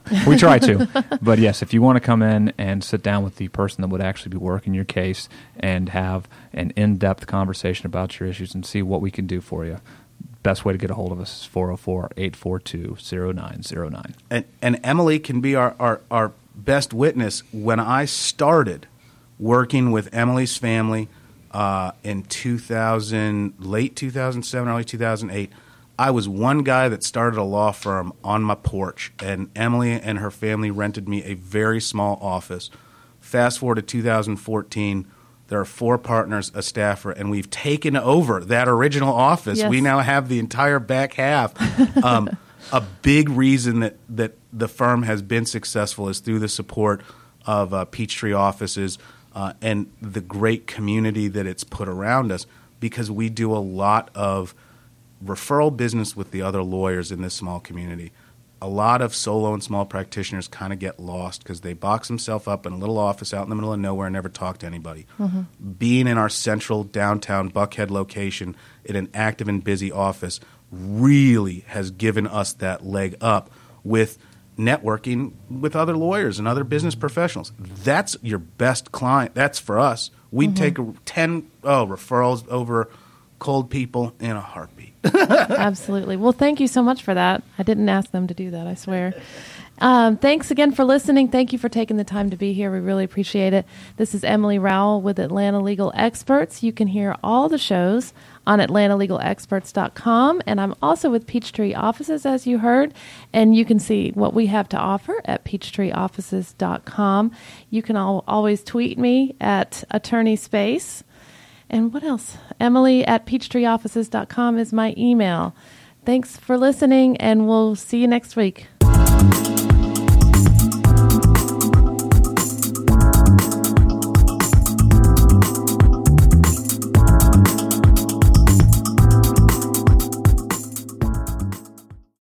We try to. But yes, if you want to come in and sit down with the person that would actually be working your case and have an in-depth conversation about your issues and see what we can do for you, best way to get a hold of us is 404-842-0909. And Emily can be our best witness. When I started working with Emily's family in late 2007, early 2008, I was one guy that started a law firm on my porch, and Emily and her family rented me a very small office. Fast forward to 2014, there are 4 partners, a staffer, and we've taken over that original office. Yes. We now have the entire back half. A big reason that the firm has been successful is through the support of Peachtree offices and the great community that it's put around us, because we do a lot of referral business with the other lawyers in this small community. A lot of solo and small practitioners kind of get lost because they box themselves up in a little office out in the middle of nowhere and never talk to anybody. Mm-hmm. Being in our central downtown Buckhead location in an active and busy office really has given us that leg up with networking with other lawyers and other business professionals. That's your best client. That's for us. We'd take 10 referrals over cold people in a heartbeat. Absolutely. Well, thank you so much for that. I didn't ask them to do that, I swear. Thanks again for listening. Thank you for taking the time to be here. We really appreciate it. This is Emily Rowell with Atlanta Legal Experts. You can hear all the shows on AtlantaLegalExperts.com, and I'm also with Peachtree Offices, as you heard, and you can see what we have to offer at PeachtreeOffices.com. You can always tweet me at Attorney Space. And what else? Emily at PeachtreeOffices.com is my email. Thanks for listening, and we'll see you next week.